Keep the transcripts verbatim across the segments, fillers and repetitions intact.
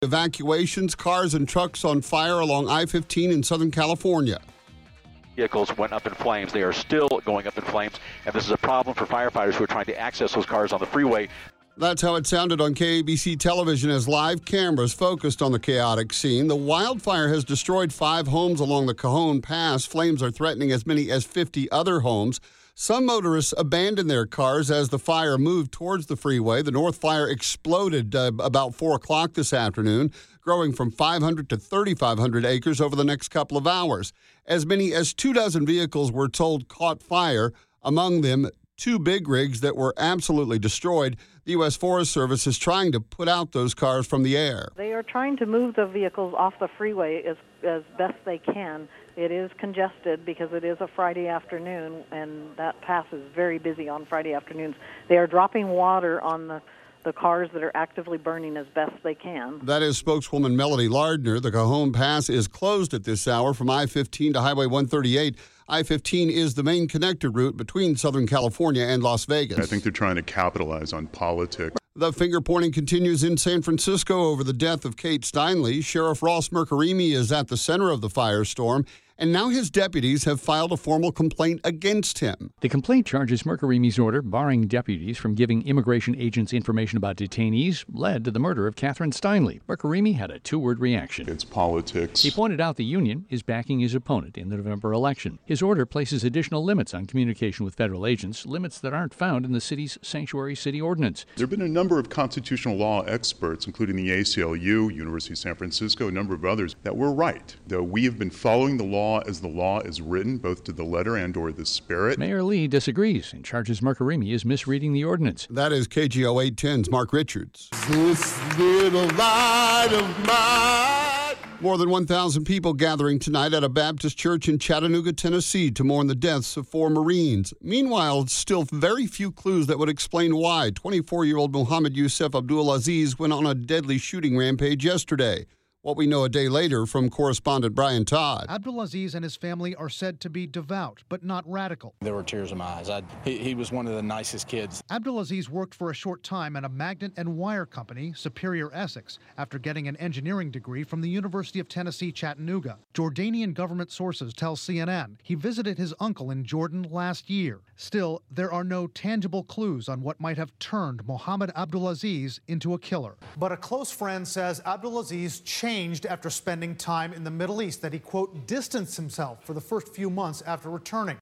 Evacuations, cars and trucks on fire along I fifteen in Southern California. Vehicles went up in flames. They are still going up in flames, and this is a problem for firefighters who are trying to access those cars on the freeway. That's how it sounded on K A B C television as live cameras focused on the chaotic scene. The wildfire has destroyed five homes along the Cajon Pass. Flames are threatening as many as fifty other homes. Some motorists abandoned their cars as the fire moved towards the freeway. The North Fire exploded uh, about four o'clock this afternoon, growing from five hundred to thirty-five hundred acres over the next couple of hours. As many as two dozen vehicles were told caught fire, among them two big rigs that were absolutely destroyed. The U S Forest Service is trying to put out those cars from the air. They are trying to move the vehicles off the freeway as, as best they can. It is congested because it is a Friday afternoon, and that pass is very busy on Friday afternoons. They are dropping water on the, the cars that are actively burning as best they can. That is spokeswoman Melody Lardner. The Cajon Pass is closed at this hour from I fifteen to Highway one thirty-eight. I fifteen is the main connector route between Southern California and Las Vegas. I think they're trying to capitalize on politics. The finger-pointing continues in San Francisco over the death of Kate Steinle. Sheriff Ross Mercurini is at the center of the firestorm, and now his deputies have filed a formal complaint against him. The complaint charges Mercurini's order barring deputies from giving immigration agents information about detainees led to the murder of Catherine Steinle. Mercurini had a two-word reaction. It's politics. He pointed out the union is backing his opponent in the November election. His order places additional limits on communication with federal agents, limits that aren't found in the city's sanctuary city ordinance. There have been a number of constitutional law experts, including the A C L U, University of San Francisco, a number of others, that were right. Though we have been following the law as the law is written, both to the letter and or the spirit. Mayor Lee disagrees and charges Mercurini is misreading the ordinance. That is K G O eight ten's Mark Richards. This little light of mine. More than one thousand people gathering tonight at a Baptist church in Chattanooga, Tennessee to mourn the deaths of four Marines. Meanwhile, still very few clues that would explain why twenty-four-year-old Mohammed Yusuf Abdulaziz went on a deadly shooting rampage yesterday. What we know a day later from correspondent Brian Todd. Abdulaziz and his family are said to be devout, but not radical. There were tears in my eyes. I, he, he was one of the nicest kids. Abdulaziz worked for a short time at a magnet and wire company, Superior Essex, after getting an engineering degree from the University of Tennessee, Chattanooga. Jordanian government sources tell C N N he visited his uncle in Jordan last year. Still, there are no tangible clues on what might have turned Mohammed Abdulaziz into a killer. But a close friend says Abdulaziz changed Changed after spending time in the Middle East, that he, quote, distanced himself for the first few months after returning.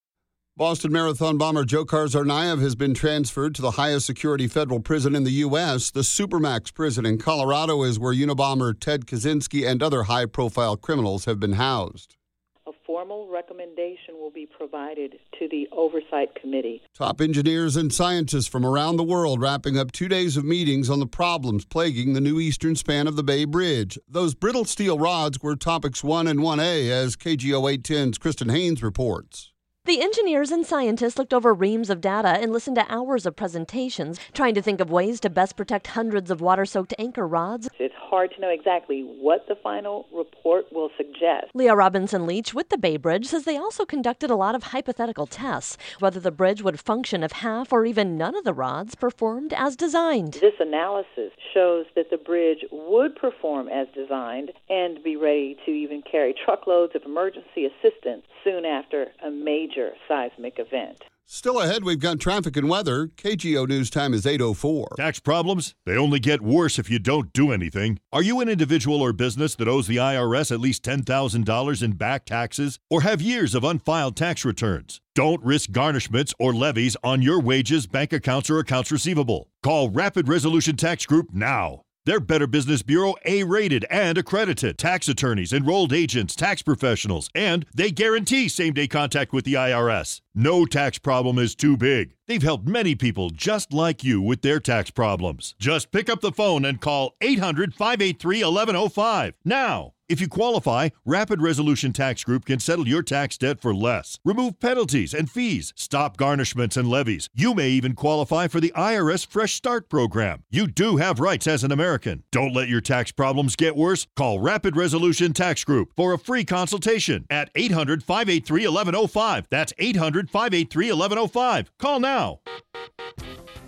Boston Marathon bomber Dzhokhar Tsarnaev has been transferred to the highest security federal prison in the U S The Supermax prison in Colorado is where Unabomber Ted Kaczynski and other high-profile criminals have been housed. A formal recommendation will be provided to the Oversight Committee. Top engineers and scientists from around the world wrapping up two days of meetings on the problems plaguing the new eastern span of the Bay Bridge. Those brittle steel rods were topics one and one A, as K G O eight ten's Kristen Haynes reports. The engineers and scientists looked over reams of data and listened to hours of presentations, trying to think of ways to best protect hundreds of water-soaked anchor rods. It's hard to know exactly what the final report will suggest. Leah Robinson-Leach with the Bay Bridge says they also conducted a lot of hypothetical tests, whether the bridge would function if half or even none of the rods performed as designed. This analysis shows that the bridge would perform as designed and be ready to even carry truckloads of emergency assistance soon after a major seismic event. Still ahead, we've got traffic and weather. K G O News time is eight oh four. Tax problems? They only get worse if you don't do anything. Are you an individual or business that owes the I R S at least ten thousand dollars in back taxes or have years of unfiled tax returns? Don't risk garnishments or levies on your wages, bank accounts, or accounts receivable. Call Rapid Resolution Tax Group now. They're Better Business Bureau A-rated and accredited. Tax attorneys, enrolled agents, tax professionals, and they guarantee same-day contact with the I R S. No tax problem is too big. They've helped many people just like you with their tax problems. Just pick up the phone and call eight hundred, five eight three, one one oh five now. If you qualify, Rapid Resolution Tax Group can settle your tax debt for less, remove penalties and fees, stop garnishments and levies. You may even qualify for the I R S Fresh Start program. You do have rights as an American. Don't let your tax problems get worse. Call Rapid Resolution Tax Group for a free consultation at eight hundred, five eight three, one one oh five. That's eight hundred, five eight three, one one oh five. Call now.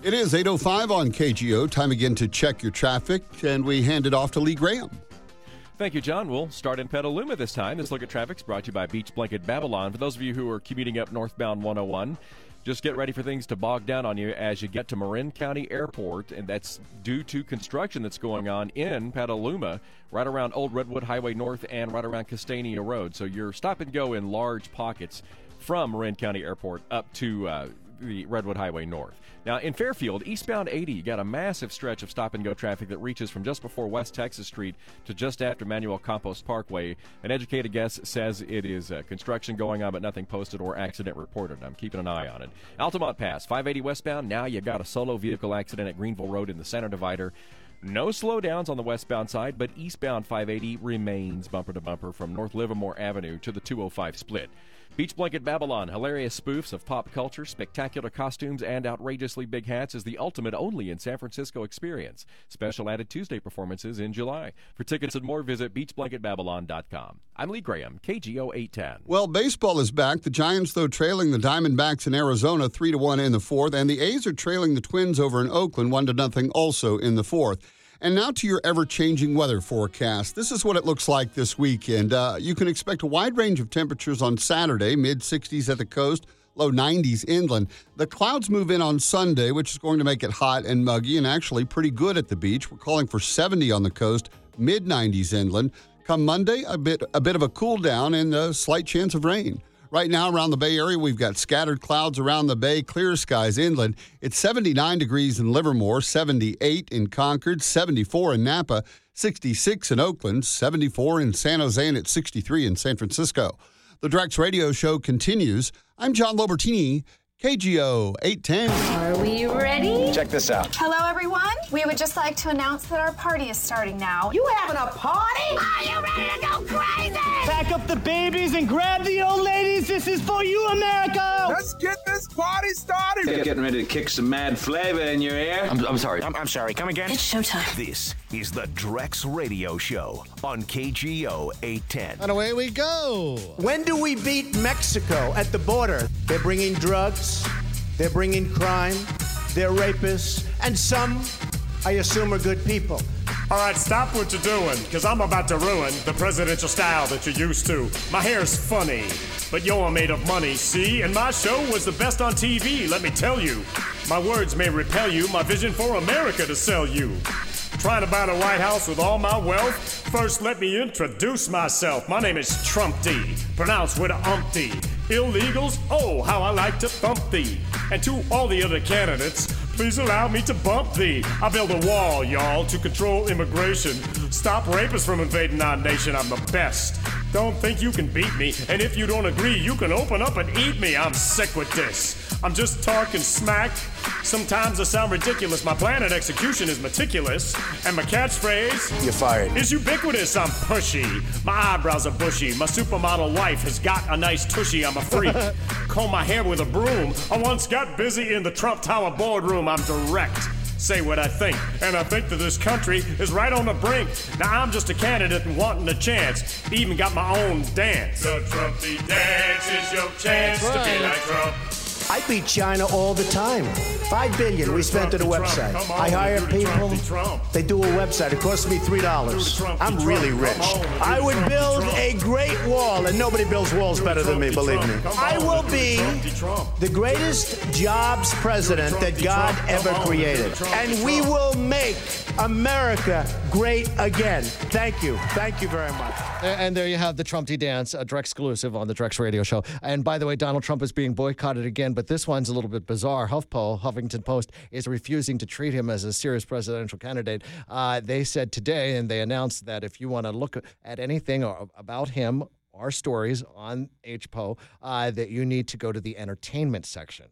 It is eight oh five on K G O. Time again to check your traffic, and we hand it off to Lee Graham. Thank you, John. We'll start in Petaluma this time. This look at traffic's brought to you by Beach Blanket Babylon. For those of you who are commuting up northbound one oh one, just get ready for things to bog down on you as you get to Marin County Airport, and that's due to construction that's going on in Petaluma, right around Old Redwood Highway North and right around Castania Road. So you're stop and go in large pockets from Marin County Airport up to uh, the Redwood Highway North. Now, in Fairfield, eastbound eighty, you got a massive stretch of stop-and-go traffic that reaches from just before West Texas Street to just after Manuel Campos Parkway. An educated guess says it is uh, construction going on, but nothing posted or accident reported. I'm keeping an eye on it. Altamont Pass, five eighty westbound. Now you got a solo vehicle accident at Greenville Road in the center divider. No slowdowns on the westbound side, but eastbound five eighty remains bumper-to-bumper from North Livermore Avenue to the two oh five split. Beach Blanket Babylon, hilarious spoofs of pop culture, spectacular costumes, and outrageously big hats is the ultimate only in San Francisco experience. Special added Tuesday performances in July. For tickets and more, visit beach blanket babylon dot com. I'm Lee Graham, K G O eight ten. Well, baseball is back. The Giants, though, trailing the Diamondbacks in Arizona three to one in the fourth, and the A's are trailing the Twins over in Oakland one to nothing also in the fourth. And now to your ever-changing weather forecast. This is what it looks like this weekend. Uh, you can expect a wide range of temperatures on Saturday, mid-sixties at the coast, low nineties inland. The clouds move in on Sunday, which is going to make it hot and muggy and actually pretty good at the beach. We're calling for seventy on the coast, mid-nineties inland. Come Monday, a bit a bit of a cool down and a slight chance of rain. Right now around the Bay Area, we've got scattered clouds around the Bay, clear skies inland. It's seventy-nine degrees in Livermore, seventy-eight in Concord, seventy-four in Napa, sixty-six in Oakland, seventy-four in San Jose, and it's sixty-three in San Francisco. The Drex Radio Show continues. I'm John Lobertini, K G O eight ten. Are we ready? Check this out. Hello, everyone. We would just like to announce that our party is starting now. You having a party? Are you ready to go crazy? Pack up the babies and grab the old ladies. This is for you, America. Let's get this party started. Get, getting ready to kick some mad flavor in your ear. I'm, I'm sorry. I'm, I'm sorry. Come again? It's showtime. This is the Drex Radio Show on K G O eight ten. And away we go. When do we beat Mexico at the border? They're bringing drugs. They're bringing crime. They're rapists. And some, I assume, are good people. All right, stop what you're doing, because I'm about to ruin the presidential style that you're used to. My hair's funny, but you're made of money, see? And my show was the best on T V, let me tell you. My words may repel you, my vision for America to sell you. Trying to buy the White House with all my wealth? First, let me introduce myself. My name is Trump D, pronounced with a umpty. Illegals, oh, how I like to thump thee. And to all the other candidates, please allow me to bump thee. I build a wall, y'all, to control immigration. Stop rapists from invading our nation. I'm the best. Don't think you can beat me. And if you don't agree, you can open up and eat me. I'm sick with this. I'm just talking smack. Sometimes I sound ridiculous. My plan and execution is meticulous. And my catchphrase, you're fired, is ubiquitous. I'm pushy. My eyebrows are bushy. My supermodel wife has got a nice tushy. I'm a freak. Comb my hair with a broom. I once got busy in the Trump Tower boardroom. I'm direct. Say what I think, and I think that this country is right on the brink. Now I'm just a candidate and wanting a chance. Even got my own dance. The Trumpy dance is your chance right to be like Trump. I beat China all the time. Five billion we spent at a website. I hire people. They do a website. It costs me three dollars. I'm really rich. I would build a great wall, and nobody builds walls better than me, believe me. I will be the greatest jobs president that God ever created. And we will make America great again. Thank you. Thank you very much. And there you have the Trumpty dance, a Drex exclusive on the Drex Radio Show. And by the way, Donald Trump is being boycotted again, but this one's a little bit bizarre. HuffPo, Huffington Post, is refusing to treat him as a serious presidential candidate. Uh, they said today, and they announced that if you want to look at anything or, about him, our stories on H P O, uh, that you need to go to the entertainment section.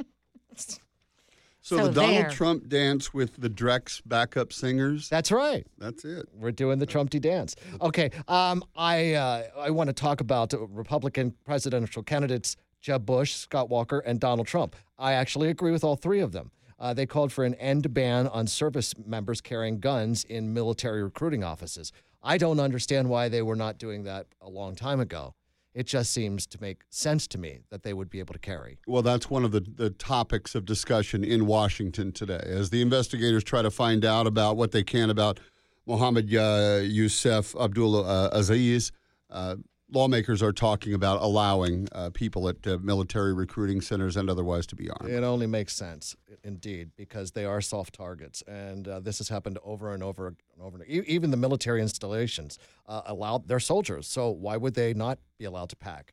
So, So the Donald there. Trump dance with the Drex backup singers. That's right. That's it. We're doing the Trumpty dance. Okay, um, I uh, I want to talk about Republican presidential candidates Jeb Bush, Scott Walker, and Donald Trump. I actually agree with all three of them. Uh, they called for an end ban on service members carrying guns in military recruiting offices. I don't understand why they were not doing that a long time ago. it just seems to make sense to me that they would be able to carry. Well, that's one of the, the topics of discussion in Washington today, as the investigators try to find out about what they can about Mohammed uh, Youssef Abdul uh, Aziz. Uh, lawmakers are talking about allowing uh, people at uh, military recruiting centers and otherwise to be armed. It only makes sense, indeed, because they are soft targets, and uh, this has happened over and over and over. E- even the military installations uh, allow their soldiers, so why would they not be allowed to pack?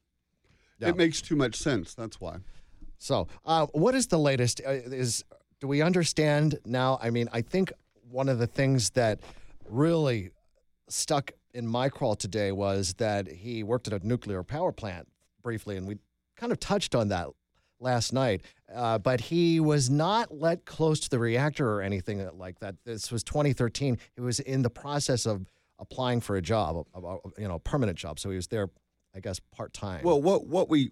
Yeah. It makes too much sense. That's why. So, uh, what is the latest? Uh, is do we understand now? I mean, I think one of the things that really stuck in my crawl today was that he worked at a nuclear power plant briefly, and we kind of touched on that last night. Uh, but he was not let close to the reactor or anything like that. This was twenty thirteen. He was in the process of applying for a job, a, a, you know, a permanent job. So he was there, I guess, part time. Well, what what we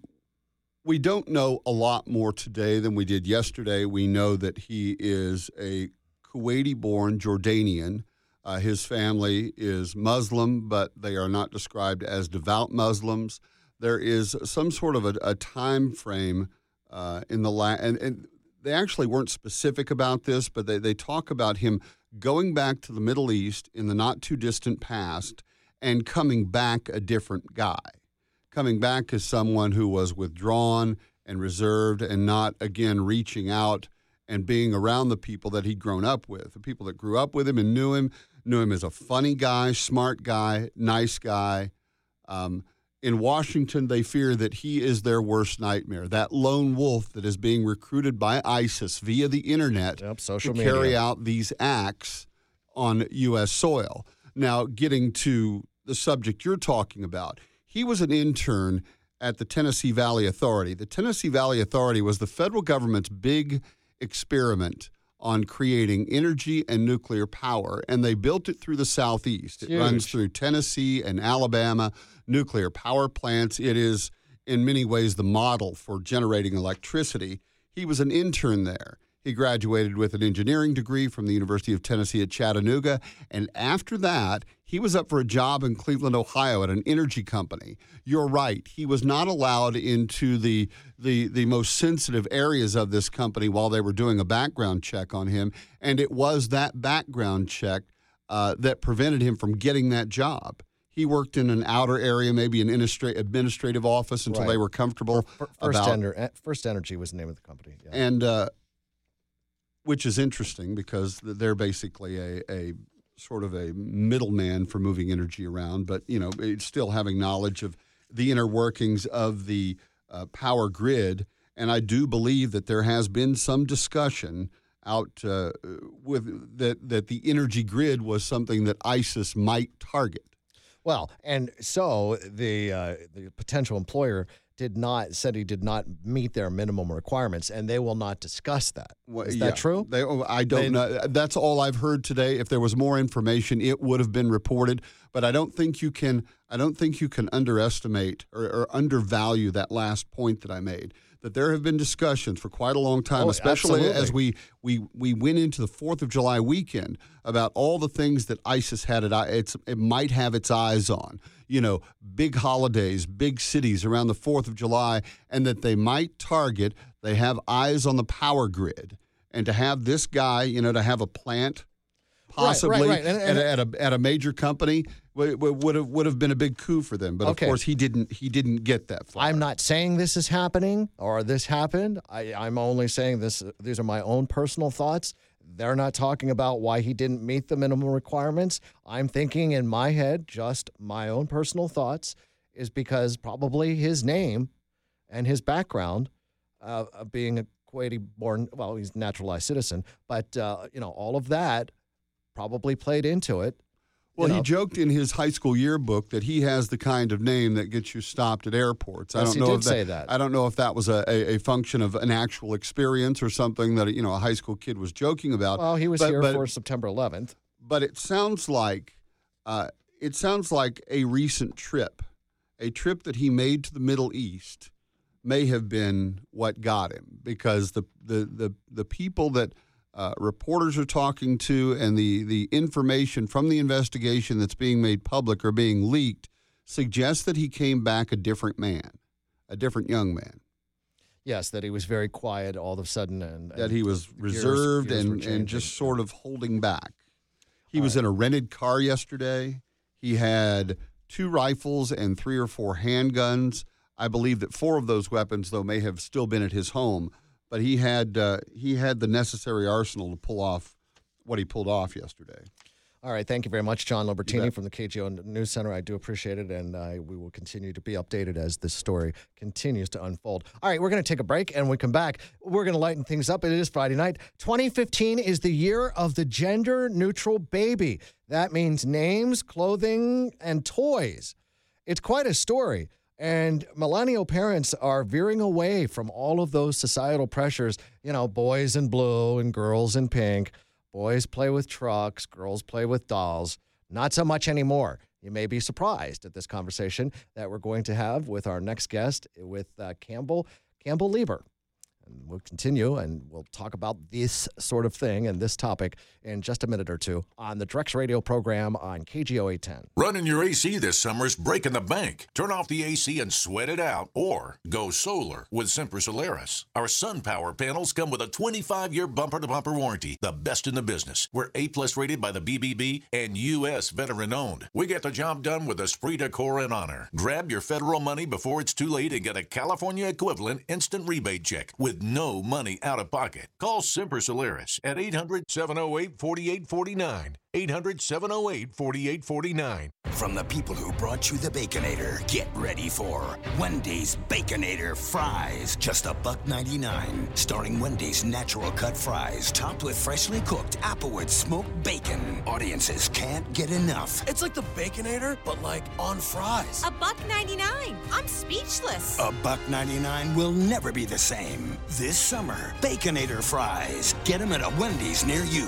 we don't know a lot more today than we did yesterday. We know that he is a Kuwaiti-born Jordanian. Uh, his family is Muslim, but they are not described as devout Muslims. There is some sort of a, a time frame uh, in the la- and, and they actually weren't specific about this, but they, they talk about him going back to the Middle East in the not too distant past and coming back a different guy, coming back as someone who was withdrawn and reserved and not again reaching out and being around the people that he'd grown up with, the people that grew up with him and knew him. Knew him as a funny guy, smart guy, nice guy. Um, in Washington, they fear that he is their worst nightmare, that lone wolf that is being recruited by ISIS via the internet yep, social to media. carry out these acts on U S soil. Now, getting to the subject you're talking about, he was an intern at the Tennessee Valley Authority. The Tennessee Valley Authority was the federal government's big experiment on creating energy and nuclear power, and they built it through the Southeast. It Huge. runs through Tennessee and Alabama, nuclear power plants. It is, in many ways, the model for generating electricity. He was an intern there. He graduated with an engineering degree from the University of Tennessee at Chattanooga, and after that, he was up for a job in Cleveland, Ohio at an energy company. You're right. He was not allowed into the, the, the most sensitive areas of this company while they were doing a background check on him, and it was that background check uh, that prevented him from getting that job. He worked in an outer area, maybe an administra- administrative office until Right. they were comfortable For, for, First, about Ener- First Energy was the name of the company. Yeah. and uh, which is interesting because they're basically a, a sort of a middleman for moving energy around, but you know, it's still having knowledge of the inner workings of the uh, power grid. And I do believe that there has been some discussion out uh, with that that the energy grid was something that ISIS might target. Well, and so the uh, the potential employer did not said he did not meet their minimum requirements, and they will not discuss that. Well, Is yeah, that true? They, oh, I don't They- know. That's all I've heard today. If there was more information, it would have been reported. But I don't think you can. I don't think you can underestimate or, or undervalue that last point that I made. That there have been discussions for quite a long time, Oh, especially absolutely. as we, we we went into the Fourth of July weekend, about all the things that ISIS had it, it's, it might have its eyes on. You know, big holidays, big cities around the Fourth of July, and that they might target. They have eyes on the power grid, and to have this guy, you know, to have a plant, possibly right, right. And- and- at, a, at a at a major company, would would have would have been a big coup for them. But Okay. of course, he didn't. He didn't get that far. I'm not saying this is happening or this happened. I, I'm only saying this. These are my own personal thoughts. They're not talking about why he didn't meet the minimum requirements. I'm thinking in my head, just my own personal thoughts, is because probably his name and his background uh, of being a Kuwaiti-born, well, he's a naturalized citizen, but uh, you know, all of that probably played into it. Well, you he know. joked in his high school yearbook that he has the kind of name that gets you stopped at airports. I Yes, don't he know did if that, say that. I don't know if that was a, a, a function of an actual experience or something that you know a high school kid was joking about. Well, he was But- here but- for September eleventh. But it sounds like uh, it sounds like a recent trip, a trip that he made to the Middle East, may have been what got him, because the the the, the people that uh, reporters are talking to and the the information from the investigation that's being made public or being leaked suggests that he came back a different man, a different young man. Yes, that he was very quiet all of a sudden. and, and That he was gears- reserved gears were and, changing. and just sort of holding back. He All was right. in a rented car yesterday. He had two rifles and three or four handguns. I believe that four of those weapons, though, may have still been at his home. But he had uh, he had the necessary arsenal to pull off what he pulled off yesterday. All right, thank you very much, John You Lobertini bet. from the K G O News Center. I do appreciate it, and uh, we will continue to be updated as this story continues to unfold. All right, we're going to take a break, and when we come back, we're going to lighten things up. It is Friday night. twenty fifteen is the year of the gender-neutral baby. That means names, clothing, and toys. It's quite a story. And millennial parents are veering away from all of those societal pressures, you know, boys in blue and girls in pink. Boys play with trucks, girls play with dolls. Not so much anymore. You may be surprised at this conversation that we're going to have with our next guest, with uh, Campbell, Campbell Lieber. And we'll continue, and we'll talk about this sort of thing and this topic in just a minute or two on the Drex Radio program on K G O eight ten. Running your A C this summer is breaking the bank. Turn off the A C and sweat it out, or go solar with Semper Solaris. Our sun power panels come with a twenty-five year bumper-to-bumper warranty, the best in the business. We're A-plus rated by the B B B and U S veteran-owned. We get the job done with esprit de corps and honor. Grab your federal money before it's too late and get a California equivalent instant rebate check with no money out of pocket. Call Semper Solaris at eight hundred, seven oh eight, four eight four nine. eight hundred, seven oh eight, four eight four nine. From the people who brought you the Baconator, get ready for Wendy's Baconator fries. Just a buck ninety-nine. Starring Wendy's natural cut fries, topped with freshly cooked Applewood smoked bacon. Audiences can't get enough. It's like the Baconator, but like on fries. A buck ninety-nine. I'm speechless. A buck ninety-nine will never be the same. This summer, Baconator fries. Get them at a Wendy's near you.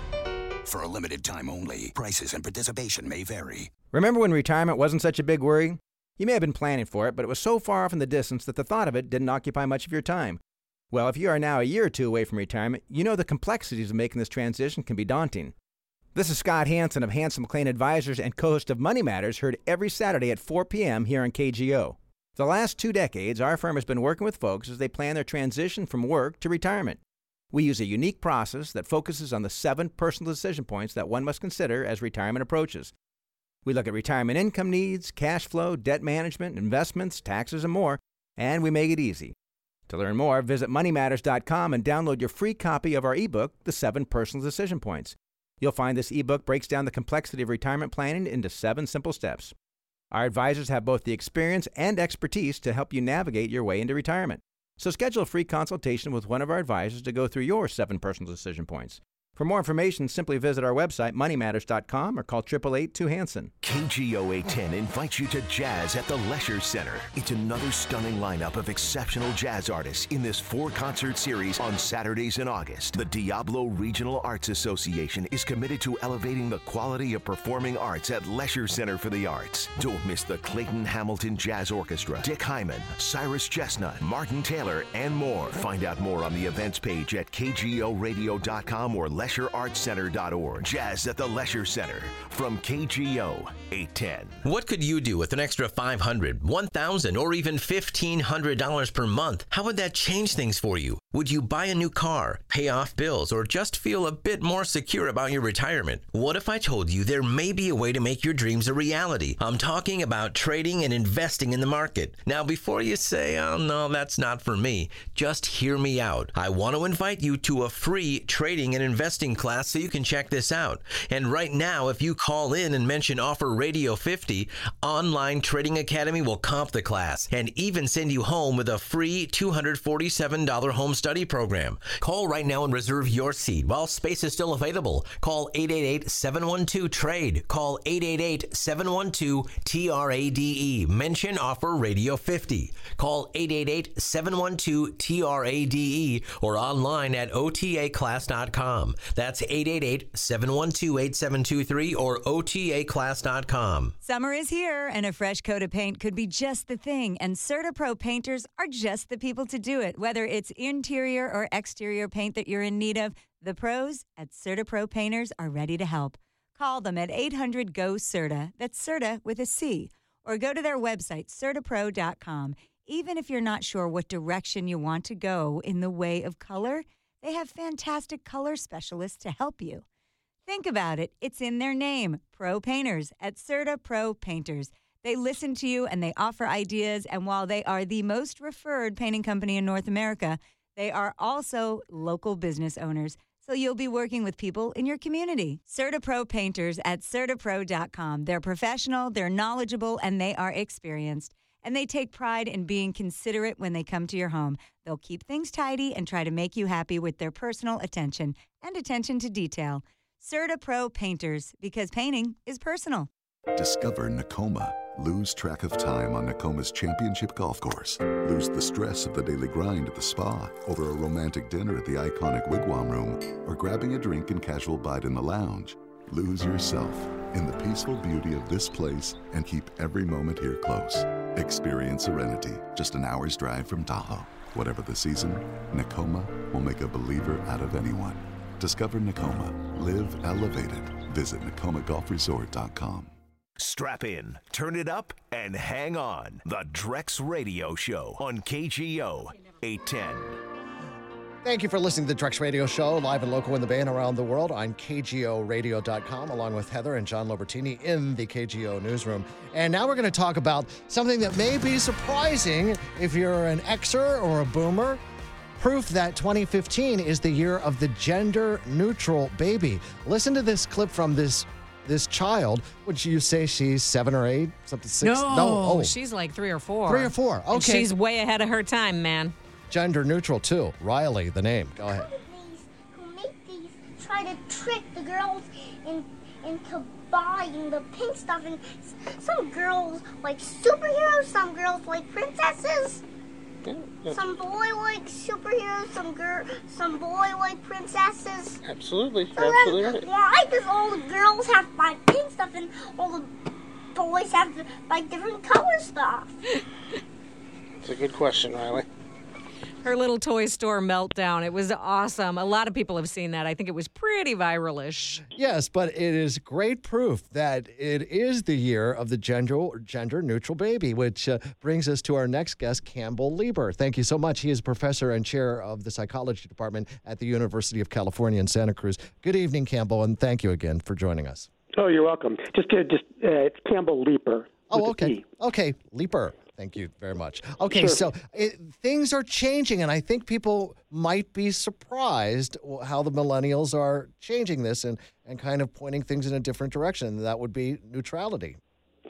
For a limited time only. Prices and participation may vary. Remember when retirement wasn't such a big worry? You may have been planning for it, but it was so far off in the distance that the thought of it didn't occupy much of your time. Well, if you are now a year or two away from retirement, you know the complexities of making this transition can be daunting. This is Scott Hansen of Hansen McLean Advisors and co-host of Money Matters, heard every Saturday at four p.m. here on K G O. For the last two decades, our firm has been working with folks as they plan their transition from work to retirement. We use a unique process that focuses on the seven personal decision points that one must consider as retirement approaches. We look at retirement income needs, cash flow, debt management, investments, taxes, and more, and we make it easy. To learn more, visit money matters dot com and download your free copy of our ebook, The Seven Personal Decision Points. You'll find this ebook breaks down the complexity of retirement planning into seven simple steps. Our advisors have both the experience and expertise to help you navigate your way into retirement. So schedule a free consultation with one of our advisors to go through your seven personal decision points. For more information, simply visit our website, money matters dot com, or call eight eight eight, two Hansen. K G O eight ten invites you to jazz at the Leisure Center. It's another stunning lineup of exceptional jazz artists in this four-concert series on Saturdays in August. The Diablo Regional Arts Association is committed to elevating the quality of performing arts at Leisure Center for the Arts. Don't miss the Clayton Hamilton Jazz Orchestra, Dick Hyman, Cyrus Chestnut, Martin Taylor, and more. Find out more on the events page at k g o radio dot com or leisure arts center dot org. Jazz at the Leisure Center from K G O eight ten. What could you do with an extra five hundred dollars, one thousand dollars, or even fifteen hundred dollars per month? How would that change things for you? Would you buy a new car, pay off bills, or just feel a bit more secure about your retirement? What if I told you there may be a way to make your dreams a reality? I'm talking about trading and investing in the market. Now, before you say, oh no, that's not for me, just hear me out. I want to invite you to a free trading and investing class so you can check this out. And right now, if you call in and mention Offer Radio fifty, Online Trading Academy will comp the class and even send you home with a free two hundred forty-seven dollars home study program. Call right now and reserve your seat while space is still available. Call eight eight eight, seven one two, TRADE. Call eight eight eight, seven one two, T R A D E. Mention Offer Radio fifty. Call eight eight eight, seven one two, T R A D E or online at O T A class dot com. That's eight eight eight, seven one two, eight seven two three or O T A class dot com. Summer is here, and a fresh coat of paint could be just the thing, and CertaPro painters are just the people to do it. Whether it's interior or exterior paint that you're in need of, the pros at CertaPro Painters are ready to help. Call them at eight hundred, G O, CERTA. That's CERTA with a C. or go to their website, certapro dot com. Even if you're not sure what direction you want to go in the way of color, they have fantastic color specialists to help you. Think about it. It's in their name, Pro Painters at Certa Pro Painters. They listen to you and they offer ideas, and while they are the most referred painting company in North America, they are also local business owners, so you'll be working with people in your community. Certa Pro Painters at certa pro dot com. They're professional, they're knowledgeable, and they are experienced. And they take pride in being considerate when they come to your home. They'll keep things tidy and try to make you happy with their personal attention and attention to detail. Certa Pro Painters, because painting is personal. Discover Nakoma. Lose track of time on Nakoma's championship golf course. Lose the stress of the daily grind at the spa, over a romantic dinner at the iconic Wigwam Room, or grabbing a drink and casual bite in the lounge. Lose yourself in the peaceful beauty of this place and keep every moment here close. Experience serenity, just an hour's drive from Tahoe. Whatever the season, Nakoma will make a believer out of anyone. Discover Nakoma. Live elevated. Visit Nakoma Golf Resort dot com. Strap in, turn it up, and hang on. The Drex Radio Show on K G O eight ten. Thank you for listening to the Drex Radio Show, live and local in the Bay and around the world on K G O radio dot com, along with Heather and John Lobertini in the K G O newsroom. And now we're going to talk about something that may be surprising if you're an Xer or a Boomer. Proof that twenty fifteen is the year of the gender-neutral baby. Listen to this clip from this this child. Would you say she's seven or eight? Something six? No, no oh. she's like three or four. Three or four. Okay. And she's way ahead of her time, man. Gender neutral too. Riley, the name. Go ahead. Who make these try to trick the girls in, into buying the pink stuff, and some girls like superheroes, some girls like princesses. Some boy like superheroes, some girl, some boy like princesses. Absolutely, so absolutely then, right. Why does all the girls have to buy pink stuff and all the boys have to buy different color stuff? It's a good question, Riley. Her little toy store meltdown. It was awesome. A lot of people have seen that. I think it was pretty viral-ish. Yes, but it is great proof that it is the year of the gender gender neutral baby, which uh, brings us to our next guest, Campbell Lieber. Thank you so much. He is professor and chair of the psychology department at the University of California in Santa Cruz. Good evening, Campbell, and thank you again for joining us. Oh, you're welcome. Just, uh, just uh, it's Campbell Lieber. Oh, okay. Okay, Lieber. Thank you very much. Okay, sure. so it, things are changing, and I think people might be surprised how the millennials are changing this and, and kind of pointing things in a different direction. That would be neutrality.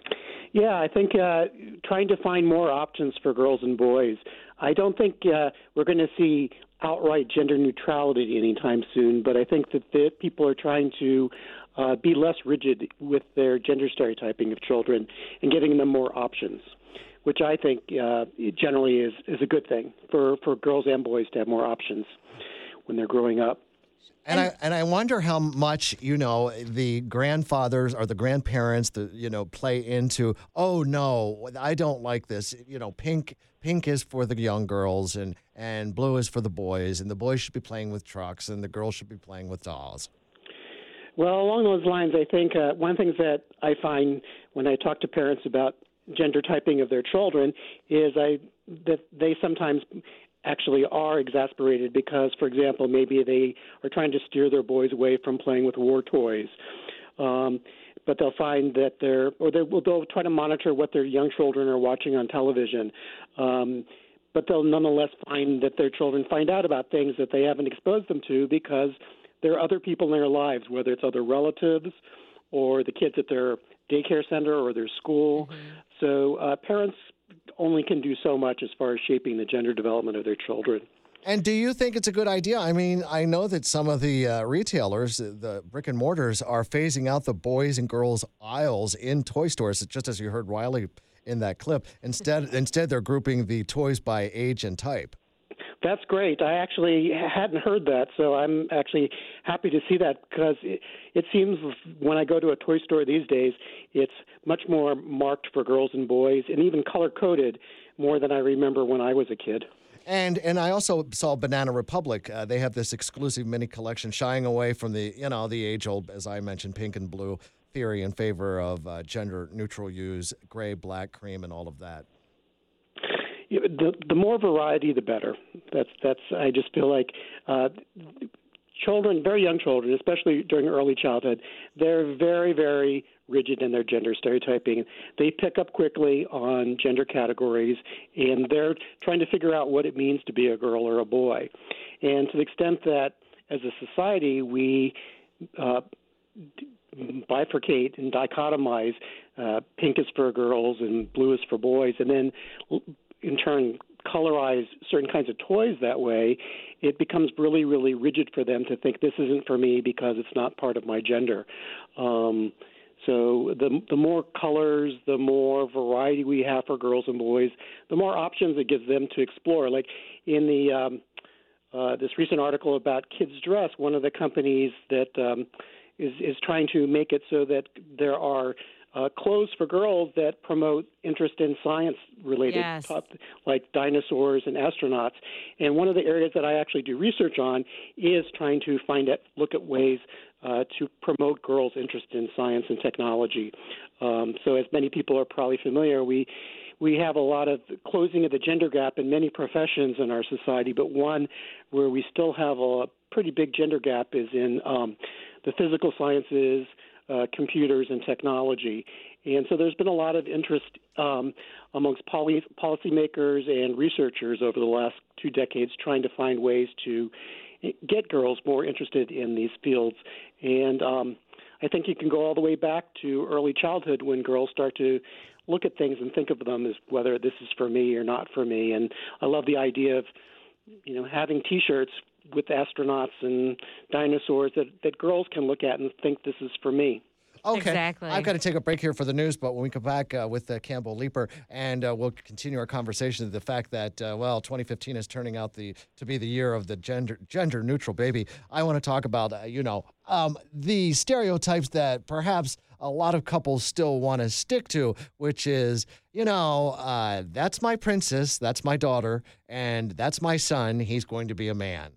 Yeah, I think uh, trying to find more options for girls and boys. I don't think uh, we're going to see outright gender neutrality anytime soon, but I think that the people are trying to uh, be less rigid with their gender stereotyping of children and giving them more options, which I think uh, generally is, is a good thing for, for girls and boys to have more options when they're growing up. And I and I wonder how much, you know, the grandfathers or the grandparents, the you know, play into, oh no, I don't like this. You know, pink pink is for the young girls and, and blue is for the boys, and the boys should be playing with trucks and the girls should be playing with dolls. Well, along those lines, I think uh, one of the things that I find when I talk to parents about gender typing of their children is I that they sometimes actually are exasperated because, for example, maybe they are trying to steer their boys away from playing with war toys. Um, but they'll find that they're, or they will, they'll try to monitor what their young children are watching on television. Um, but they'll nonetheless find that their children find out about things that they haven't exposed them to because there are other people in their lives, whether it's other relatives or the kids at their daycare center or their school. Mm-hmm. So uh, parents only can do so much as far as shaping the gender development of their children. And do you think it's a good idea? I mean, I know that some of the uh, retailers, the brick and mortars, are phasing out the boys and girls aisles in toy stores, just as you heard Riley in that clip. Instead, instead they're grouping the toys by age and type. That's great. I actually hadn't heard that, so I'm actually happy to see that because it, it seems when I go to a toy store these days, it's much more marked for girls and boys and even color-coded more than I remember when I was a kid. And and I also saw Banana Republic. Uh, they have this exclusive mini collection shying away from the, you know, the age-old, as I mentioned, pink and blue theory in favor of uh, gender-neutral use, gray, black, cream, and all of that? Yeah, the the more variety, the better. That's that's. I just feel like uh, children, very young children, especially during early childhood, they're very, very rigid in their gender stereotyping. They pick up quickly on gender categories, and they're trying to figure out what it means to be a girl or a boy. And to the extent that, as a society, we uh, bifurcate and dichotomize, uh, pink is for girls and blue is for boys, and then in turn colorize certain kinds of toys that way, it becomes really, really rigid for them to think this isn't for me because it's not part of my gender. Um, so the the more colors, the more variety we have for girls and boys, the more options it gives them to explore. Like in the um, uh, this recent article about kids' dress, one of the companies that um, is is trying to make it so that there are Uh, clothes for girls that promote interest in science-related Yes. stuff, like dinosaurs and astronauts. And one of the areas that I actually do research on is trying to find out, look at ways uh, to promote girls' interest in science and technology. Um, so as many people are probably familiar, we we have a lot of closing of the gender gap in many professions in our society, but one where we still have a pretty big gender gap is in um, the physical sciences, Uh, computers and technology. And so there's been a lot of interest um, amongst poly- policymakers and researchers over the last two decades trying to find ways to get girls more interested in these fields. And um, I think you can go all the way back to early childhood when girls start to look at things and think of them as whether this is for me or not for me. And I love the idea of, you know, having T-shirts with astronauts and dinosaurs that, that girls can look at and think this is for me. Okay. Exactly. I've got to take a break here for the news, but when we come back uh, with uh, Campbell Leaper, and uh, we'll continue our conversation of the fact that, uh, well, twenty fifteen is turning out the to be the year of the gender gender neutral baby. I want to talk about, uh, you know, um, the stereotypes that perhaps a lot of couples still want to stick to, which is, you know, uh, that's my princess, that's my daughter, and that's my son. He's going to be a man.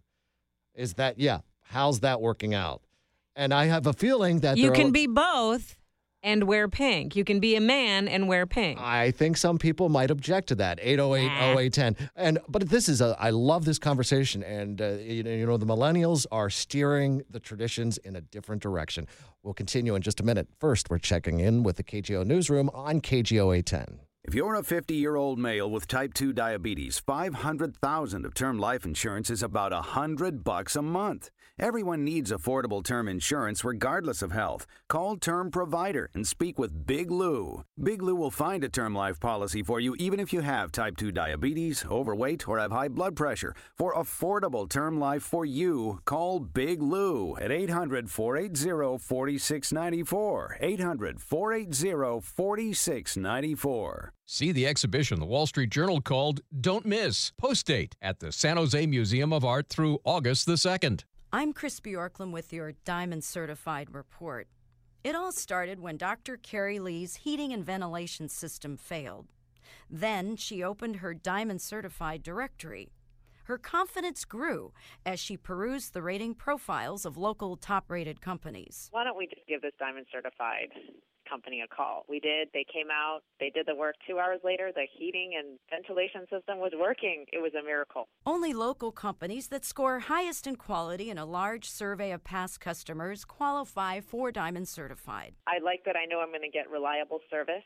Is that, yeah, how's that working out? And I have a feeling that You there can are, be both and wear pink. You can be a man and wear pink. I think some people might object to that. eight oh eight, oh eight one oh. And but this is a I love this conversation, and uh, you know, you know the millennials are steering the traditions in a different direction. We'll continue in just a minute. First, we're checking in with the K G O Newsroom on K G O eight ten. If you're a fifty-year-old male with type two diabetes, five hundred thousand dollars of term life insurance is about one hundred bucks a month. Everyone needs affordable term insurance regardless of health. Call Term Provider and speak with Big Lou. Big Lou will find a term life policy for you even if you have type two diabetes, overweight, or have high blood pressure. For affordable term life for you, call Big Lou at eight hundred, four eight zero, four six nine four. eight hundred, four eight zero, four six nine four. See the exhibition the Wall Street Journal called Don't Miss, Post Date at the San Jose Museum of Art through August the second. I'm Chris Bjorklund with your Diamond Certified report. It all started when Doctor Carrie Lee's heating and ventilation system failed. Then she opened her Diamond Certified directory. Her confidence grew as she perused the rating profiles of local top-rated companies. Why don't we just give this Diamond Certified company a call? We did. They came out. They did the work. Two hours later, the heating and ventilation system was working. It was a miracle. Only local companies that score highest in quality in a large survey of past customers qualify for Diamond Certified. I like that I know I'm going to get reliable service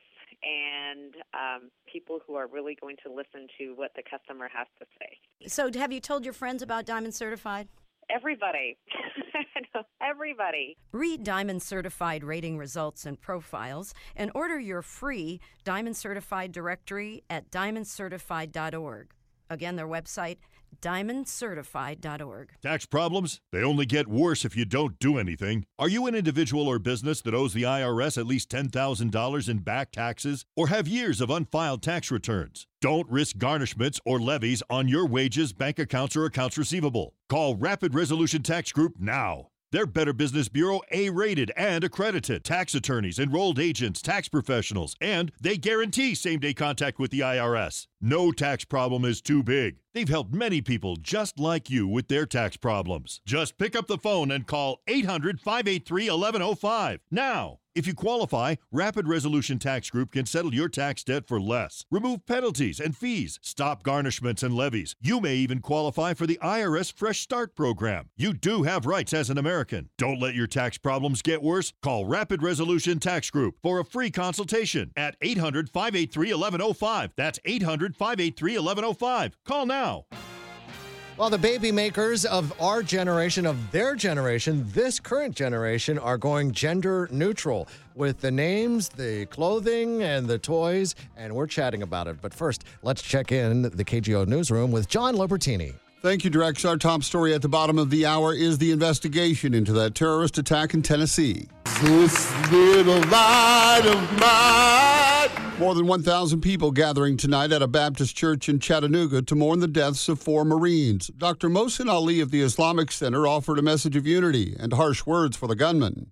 and um, people who are really going to listen to what the customer has to say. So have you told your friends about Diamond Certified? Everybody. Everybody. Read Diamond Certified rating results and profiles and order your free Diamond Certified directory at diamond certified dot org. Again, their website, diamond certified dot org. Tax problems? They only get worse if you don't do anything. Are you an individual or business that owes the I R S at least ten thousand dollars in back taxes or have years of unfiled tax returns? Don't risk garnishments or levies on your wages, bank accounts, or accounts receivable. Call Rapid Resolution Tax Group now. They're Better Business Bureau A-rated and accredited. Tax attorneys, enrolled agents, tax professionals, and they guarantee same-day contact with the I R S. No tax problem is too big. They've helped many people just like you with their tax problems. Just pick up the phone and call eight hundred, five eight three, one one oh five now. If you qualify, Rapid Resolution Tax Group can settle your tax debt for less, remove penalties and fees, stop garnishments and levies. You may even qualify for the I R S Fresh Start program. You do have rights as an American. Don't let your tax problems get worse. Call Rapid Resolution Tax Group for a free consultation at eight hundred, five eight three, one one zero five. That's eight hundred, five eight three, one one zero five. Call now. Well, the baby makers of our generation, of their generation, this current generation, are going gender neutral with the names, the clothing, and the toys, and we're chatting about it. But first, let's check in the K G O newsroom with John Lobertini. Thank you, Drex. Our top story at the bottom of the hour is the investigation into that terrorist attack in Tennessee. This little light of mine. More than one thousand people gathering tonight at a Baptist church in Chattanooga to mourn the deaths of four Marines. Doctor Mohsen Ali of the Islamic Center offered a message of unity and harsh words for the gunman.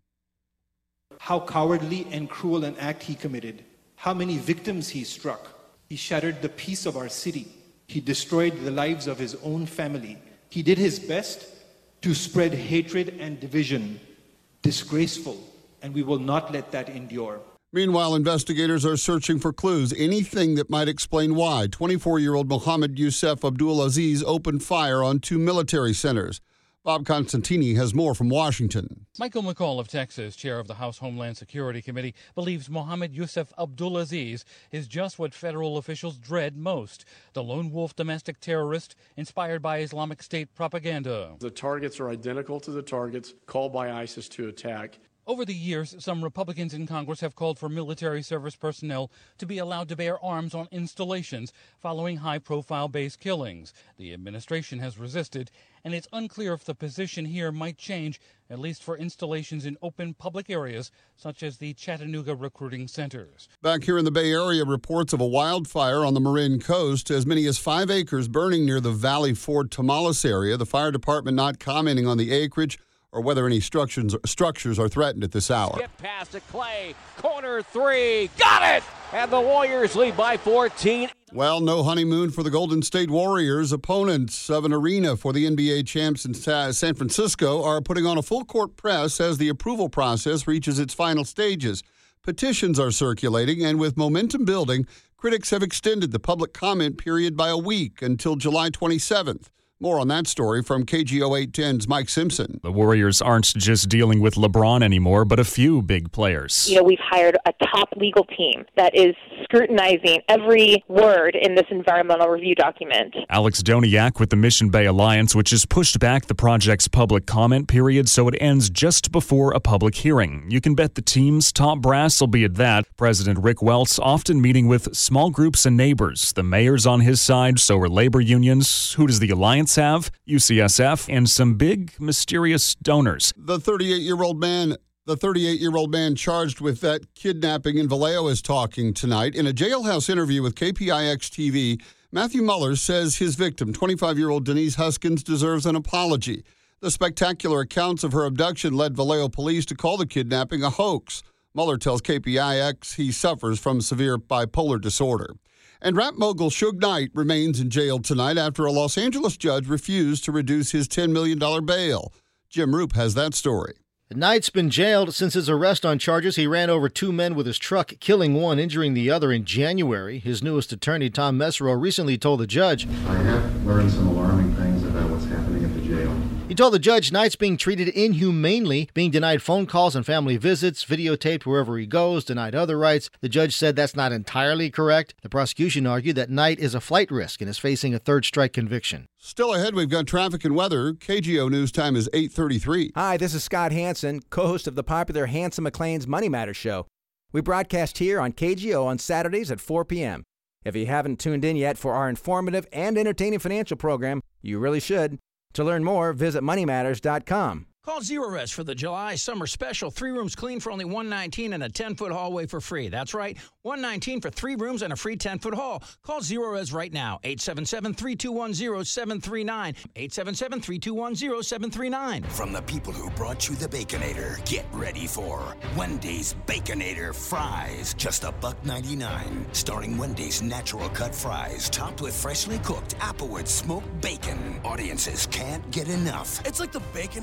How cowardly and cruel an act he committed. How many victims he struck. He shattered the peace of our city. He destroyed the lives of his own family. He did his best to spread hatred and division. Disgraceful, and we will not let that endure. Meanwhile, investigators are searching for clues, anything that might explain why twenty-four-year-old Mohammed Youssef Abdulaziz opened fire on two military centers. Bob Constantini has more from Washington. Michael McCall of Texas, chair of the House Homeland Security Committee, believes Mohammed Youssef Abdulaziz is just what federal officials dread most, the lone wolf domestic terrorist inspired by Islamic State propaganda. The targets are identical to the targets called by ISIS to attack. Over the years, some Republicans in Congress have called for military service personnel to be allowed to bear arms on installations following high-profile base killings. The administration has resisted, and it's unclear if the position here might change, at least for installations in open public areas, such as the Chattanooga recruiting centers. Back here in the Bay Area, reports of a wildfire on the Marin coast, as many as five acres burning near the Valley Ford Tamales area. The fire department not commenting on the acreage or whether any structures structures are threatened at this hour. Skip pass to Clay, corner three, got it! And the Warriors lead by fourteen. Well, no honeymoon for the Golden State Warriors. Opponents of an arena for the N B A champs in San Francisco are putting on a full-court press as the approval process reaches its final stages. Petitions are circulating, and with momentum building, critics have extended the public comment period by a week until July twenty-seventh. More on that story from K G O eight ten's Mike Simpson. The Warriors aren't just dealing with LeBron anymore, but a few big players. You know, we've hired a top legal team that is scrutinizing every word in this environmental review document. Alex Doniak with the Mission Bay Alliance, which has pushed back the project's public comment period so it ends just before a public hearing. You can bet the team's top brass will be at that. President Rick Welts often meeting with small groups and neighbors. The mayor's on his side, so are labor unions. Who does the Alliance have? U C S F and some big, mysterious donors. The thirty-eight-year-old man, the thirty-eight-year-old man charged with that kidnapping in Vallejo is talking tonight. In a jailhouse interview with K P I X T V, Matthew Muller says his victim, twenty-five-year-old Denise Huskins, deserves an apology. The spectacular accounts of her abduction led Vallejo police to call the kidnapping a hoax. Muller tells K P I X he suffers from severe bipolar disorder. And rap mogul Suge Knight remains in jail tonight after a Los Angeles judge refused to reduce his ten million dollars bail. Jim Roop has that story. Knight's been jailed since his arrest on charges he ran over two men with his truck, killing one, injuring the other in January. His newest attorney, Tom Mesereau, recently told the judge, I have learned some alarming things about what's happening at the jail. He told the judge Knight's being treated inhumanely, being denied phone calls and family visits, videotaped wherever he goes, denied other rights. The judge said that's not entirely correct. The prosecution argued that Knight is a flight risk and is facing a third strike conviction. Still ahead, we've got traffic and weather. K G O News Time is eight thirty-three. Hi, this is Scott Hansen, co-host of the popular Hansen McLean's Money Matters show. We broadcast here on K G O on Saturdays at four p.m. If you haven't tuned in yet for our informative and entertaining financial program, you really should. To learn more, visit money matters dot com. Call Zerorez for the July summer special. Three rooms clean for only one hundred nineteen dollars and a ten-foot hallway for free. That's right, one hundred nineteen dollars for three rooms and a free ten-foot hall. Call Zerorez right now, eight seven seven, three two one, zero seven three nine, eight seven seven, three two one, zero seven three nine. From the people who brought you the Baconator, get ready for Wendy's Baconator Fries. Just a buck ninety-nine. Starting Wendy's natural cut fries, topped with freshly cooked Applewood smoked bacon. Audiences can't get enough. It's like the Baconator, but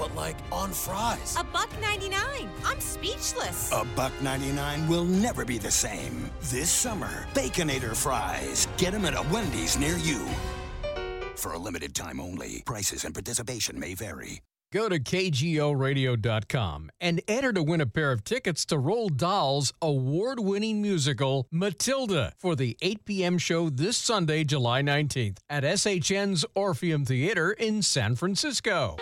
but like on fries. A buck ninety-nine. I'm speechless. A buck ninety-nine will never be the same. This summer, Baconator fries. Get them at a Wendy's near you. For a limited time only. Prices and participation may vary. Go to K G O radio dot com and enter to win a pair of tickets to Roald Dahl's award-winning musical, Matilda, for the eight p.m. show this Sunday, July nineteenth, at S H N's Orpheum Theater in San Francisco.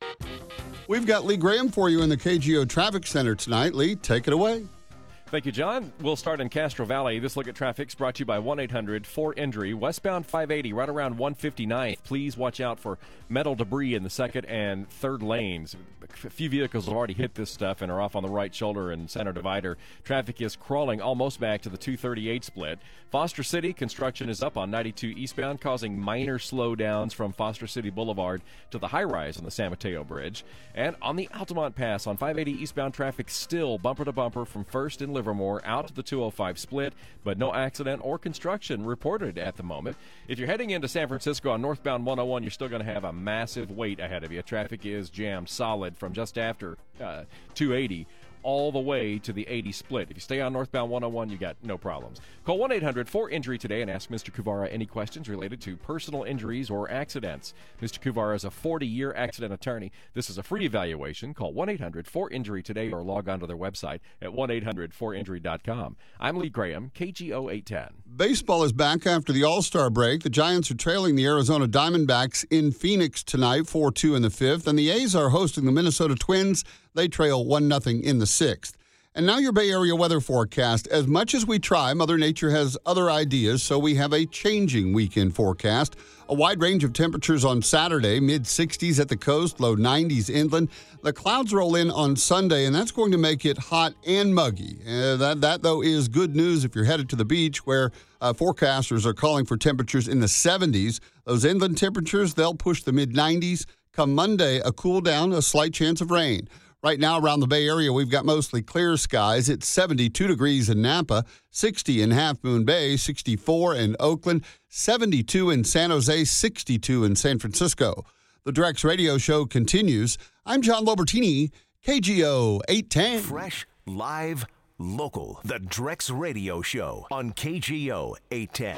We've got Lee Graham for you in the K G O Traffic Center tonight. Lee, take it away. Thank you, John. We'll start in Castro Valley. This look at traffic is brought to you by one eight hundred four injury. Westbound five eighty, right around one fifty-ninth. Please watch out for metal debris in the second and third lanes. A few vehicles have already hit this stuff and are off on the right shoulder and center divider. Traffic is crawling almost back to the two thirty-eight split. Foster City, construction is up on ninety-two eastbound, causing minor slowdowns from Foster City Boulevard to the high-rise on the San Mateo Bridge. And on the Altamont Pass on five eighty eastbound, traffic still bumper to bumper from First and Livermore out to the two oh five split, but no accident or construction reported at the moment. If you're heading into San Francisco on northbound one oh one, you're still going to have a massive wait ahead of you. Traffic is jammed solid from just after uh, two eighty all the way to the eighty split. If you stay on northbound one oh one, you got no problems. Call one eight hundred four injury today and ask Mister Kuvara any questions related to personal injuries or accidents. Mister Kuvara is a forty-year accident attorney. This is a free evaluation. Call one eight hundred four injury today or log on to their website at one eight hundred four injury dot com. I'm Lee Graham, K G O eight ten. Baseball is back after the All-Star break. The Giants are trailing the Arizona Diamondbacks in Phoenix tonight, four two in the fifth, and the A's are hosting the Minnesota Twins. They trail one nothing in the sixth. And now your Bay Area weather forecast. As much as we try, Mother Nature has other ideas, so we have a changing weekend forecast. A wide range of temperatures on Saturday, mid-sixties at the coast, low nineties inland. The clouds roll in on Sunday, and that's going to make it hot and muggy. Uh, that, that, though, is good news if you're headed to the beach, where uh, forecasters are calling for temperatures in the seventies. Those inland temperatures, they'll push the mid-nineties. Come Monday, a cool down, a slight chance of rain. Right now around the Bay Area, we've got mostly clear skies. It's seventy-two degrees in Napa, sixty in Half Moon Bay, sixty-four in Oakland, seventy-two in San Jose, sixty-two in San Francisco. The Drex Radio Show continues. I'm John Lobertini, K G O eight ten. Fresh, live, local. The Drex Radio Show on K G O eight ten.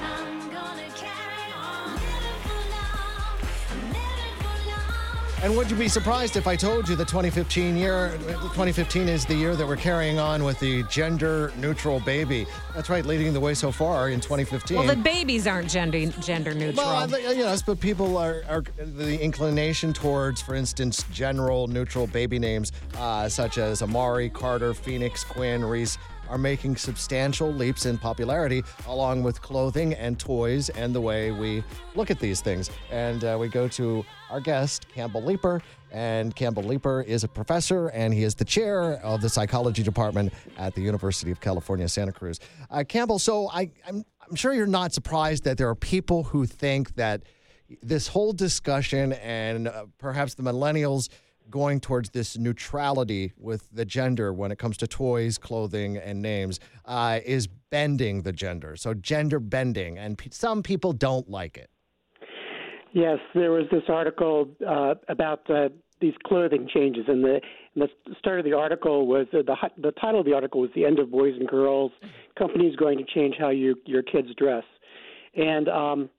And would you be surprised if I told you the twenty fifteen year, twenty fifteen is the year that we're carrying on with the gender-neutral baby? That's right, leading the way so far in twenty fifteen. Well, the babies aren't gender gender neutral. Well, yes, but people are, are the inclination towards, for instance, general neutral baby names uh, such as Amari, Carter, Phoenix, Quinn, Reese, are making substantial leaps in popularity, along with clothing and toys and the way we look at these things. And uh, we go to our guest, Campbell Leeper. And Campbell Leeper is a professor, and he is the chair of the psychology department at the University of California, Santa Cruz. Uh, Campbell, so I, I'm, I'm sure you're not surprised that there are people who think that this whole discussion and uh, perhaps the millennials going towards this neutrality with the gender when it comes to toys, clothing, and names uh, is bending the gender. So gender bending, and p- some people don't like it. Yes, there was this article uh, about uh, these clothing changes, and the, and the start of the article was uh, the the title of the article was "The End of Boys and Girls: Companies Going to Change How you, Your Kids Dress," and um,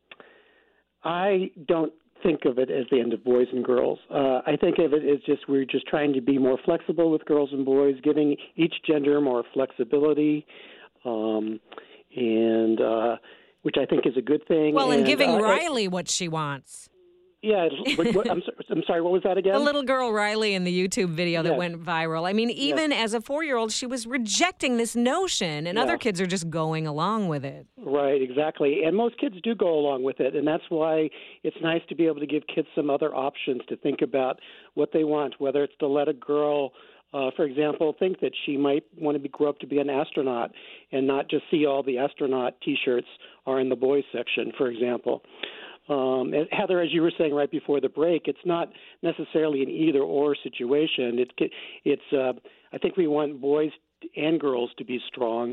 I don't think of it as the end of boys and girls. Uh, I think of it as just we're just trying to be more flexible with girls and boys, giving each gender more flexibility, um, and uh, which I think is a good thing. Well, and, and giving uh, Riley what she wants. Yeah, what, what, I'm, so, I'm sorry, what was that again? The little girl Riley in the YouTube video that yes. went viral. I mean, even yes. as a four-year-old, she was rejecting this notion, and yeah. other kids are just going along with it. Right, exactly. And most kids do go along with it, and that's why it's nice to be able to give kids some other options to think about what they want, whether it's to let a girl, uh, for example, think that she might want to be, grow up to be an astronaut and not just see all the astronaut T-shirts are in the boys section, for example. Um, and Heather, as you were saying right before the break, it's not necessarily an either-or situation. It, it's, uh, I think we want boys and girls to be strong,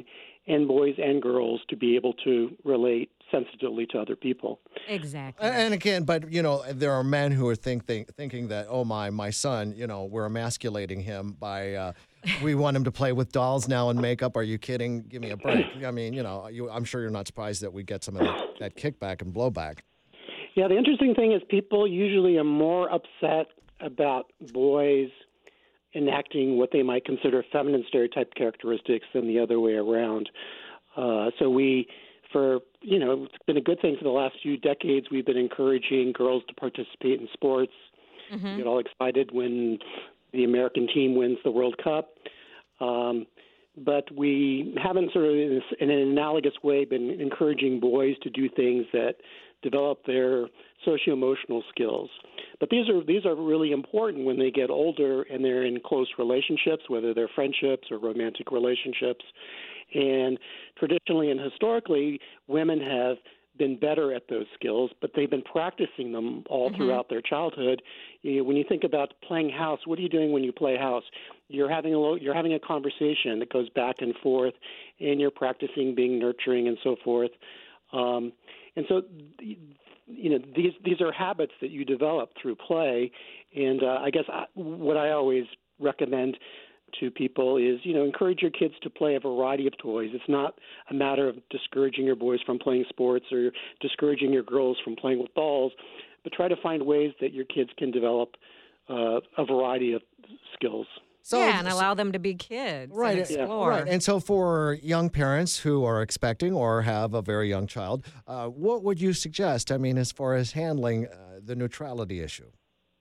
and boys and girls to be able to relate sensitively to other people. Exactly. And, and again, but you know, there are men who are think, think, thinking that, oh my, my son, you know, we're emasculating him by, uh, we want him to play with dolls now and makeup. Are you kidding? Give me a break. I mean, you know, you, I'm sure you're not surprised that we get some of that, that kickback and blowback. Yeah, the interesting thing is people usually are more upset about boys enacting what they might consider feminine stereotype characteristics than the other way around. Uh, so we, for, you know, it's been a good thing for the last few decades. We've been encouraging girls to participate in sports, mm-hmm. get all excited when the American team wins the World Cup. Um, but we haven't sort of, in an analogous way, been encouraging boys to do things that develop their socio-emotional skills. But these are these are really important when they get older and they're in close relationships, whether they're friendships or romantic relationships. And traditionally and historically, women have been better at those skills, but they've been practicing them all Mm-hmm. throughout their childhood. You know, when you think about playing house, what are you doing when you play house? You're having a lo- you're having a conversation that goes back and forth, and you're practicing being nurturing and so forth. Um, and so, you know, these these are habits that you develop through play. And uh, I guess I, what I always recommend to people is, you know, encourage your kids to play a variety of toys. It's not a matter of discouraging your boys from playing sports or discouraging your girls from playing with dolls, but try to find ways that your kids can develop uh, a variety of skills. So, yeah, and allow them to be kids right, and explore. Right. And so for young parents who are expecting or have a very young child, uh, what would you suggest, I mean, as far as handling uh, the neutrality issue?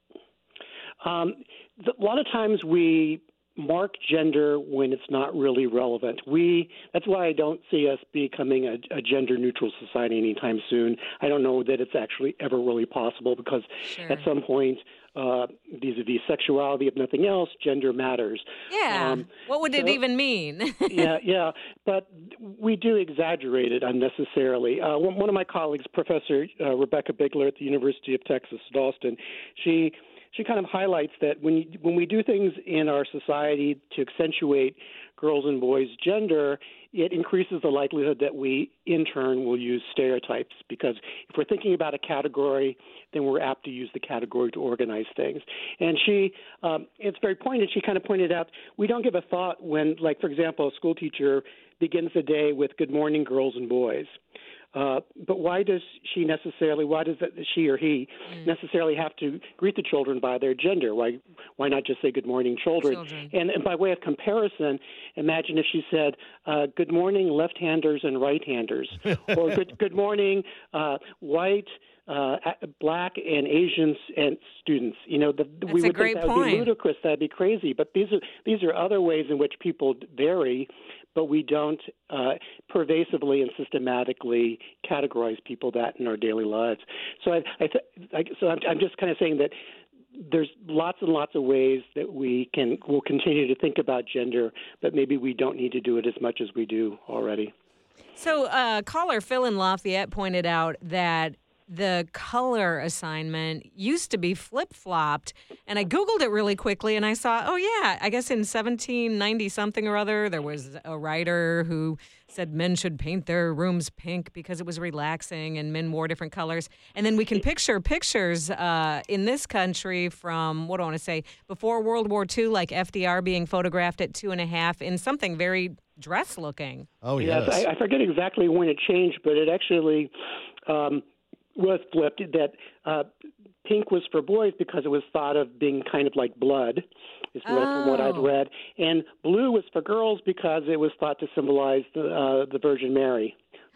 Um, th- a lot of times we mark gender when it's not really relevant. We that's why I don't see us becoming a, a gender-neutral society anytime soon. I don't know that it's actually ever really possible because Sure. at some point, uh, vis-a-vis sexuality, if nothing else, gender matters. Yeah. Um, what would it so- even mean? yeah, yeah, but we do exaggerate it unnecessarily. Uh, one, one of my colleagues, Professor uh, Rebecca Bigler at the University of Texas at Austin, she she kind of highlights that when you, when we do things in our society to accentuate girls and boys' gender, it increases the likelihood that we, in turn, will use stereotypes. Because if we're thinking about a category, then we're apt to use the category to organize things. And she, um, it's very pointed, she kind of pointed out, we don't give a thought when, like, for example, a school teacher begins the day with good morning, girls and boys. Uh, but why does she necessarily, why does it, she or he mm. necessarily have to greet the children by their gender? Why why not just say good morning, children? children. And, and by way of comparison, imagine if she said, uh, good morning, left-handers and right-handers, or good, good morning, uh, white, uh, black and Asians and students. You know, the, That's we a would great think that would be point. ludicrous, that'd be crazy. But these are, these are other ways in which people vary, but we don't uh, pervasively and systematically categorize people that in our daily lives. So I, I, th- I so I'm, I'm just kind of saying that there's lots and lots of ways that we can will continue to think about gender, but maybe we don't need to do it as much as we do already. So uh, caller Phil in Lafayette pointed out that the color assignment used to be flip-flopped, and I Googled it really quickly, and I saw, oh, yeah, I guess in seventeen ninety something or other, there was a writer who said men should paint their rooms pink because it was relaxing and men wore different colors. And then we can picture pictures uh, in this country from, what do I want to say, before World War Two, like F D R being photographed at two and a half in something very dress-looking. Oh, yes. yes I, I forget exactly when it changed, but it actually um, was flipped that uh, pink was for boys because it was thought of being kind of like blood, is what, Oh. from what I've read. And blue was for girls because it was thought to symbolize the, uh, the Virgin Mary.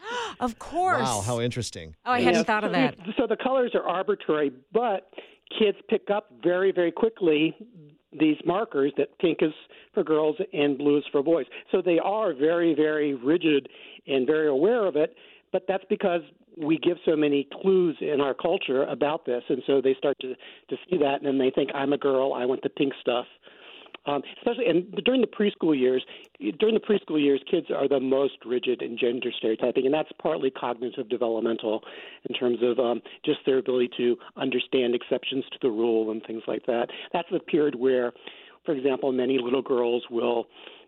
Of course. Wow, how interesting. Oh, I hadn't Yeah, thought of so that. these- So the colors are arbitrary, but kids pick up very, very quickly these markers that pink is for girls and blue is for boys. So they are very, very rigid and very aware of it, but that's because we give so many clues in our culture about this, and so they start to, to see that, and then they think, I'm a girl, I want the pink stuff. Um, especially, and during the preschool years, during the preschool years, kids are the most rigid in gender stereotyping, and that's partly cognitive developmental in terms of um, just their ability to understand exceptions to the rule and things like that. That's the period where, for example, many little girls will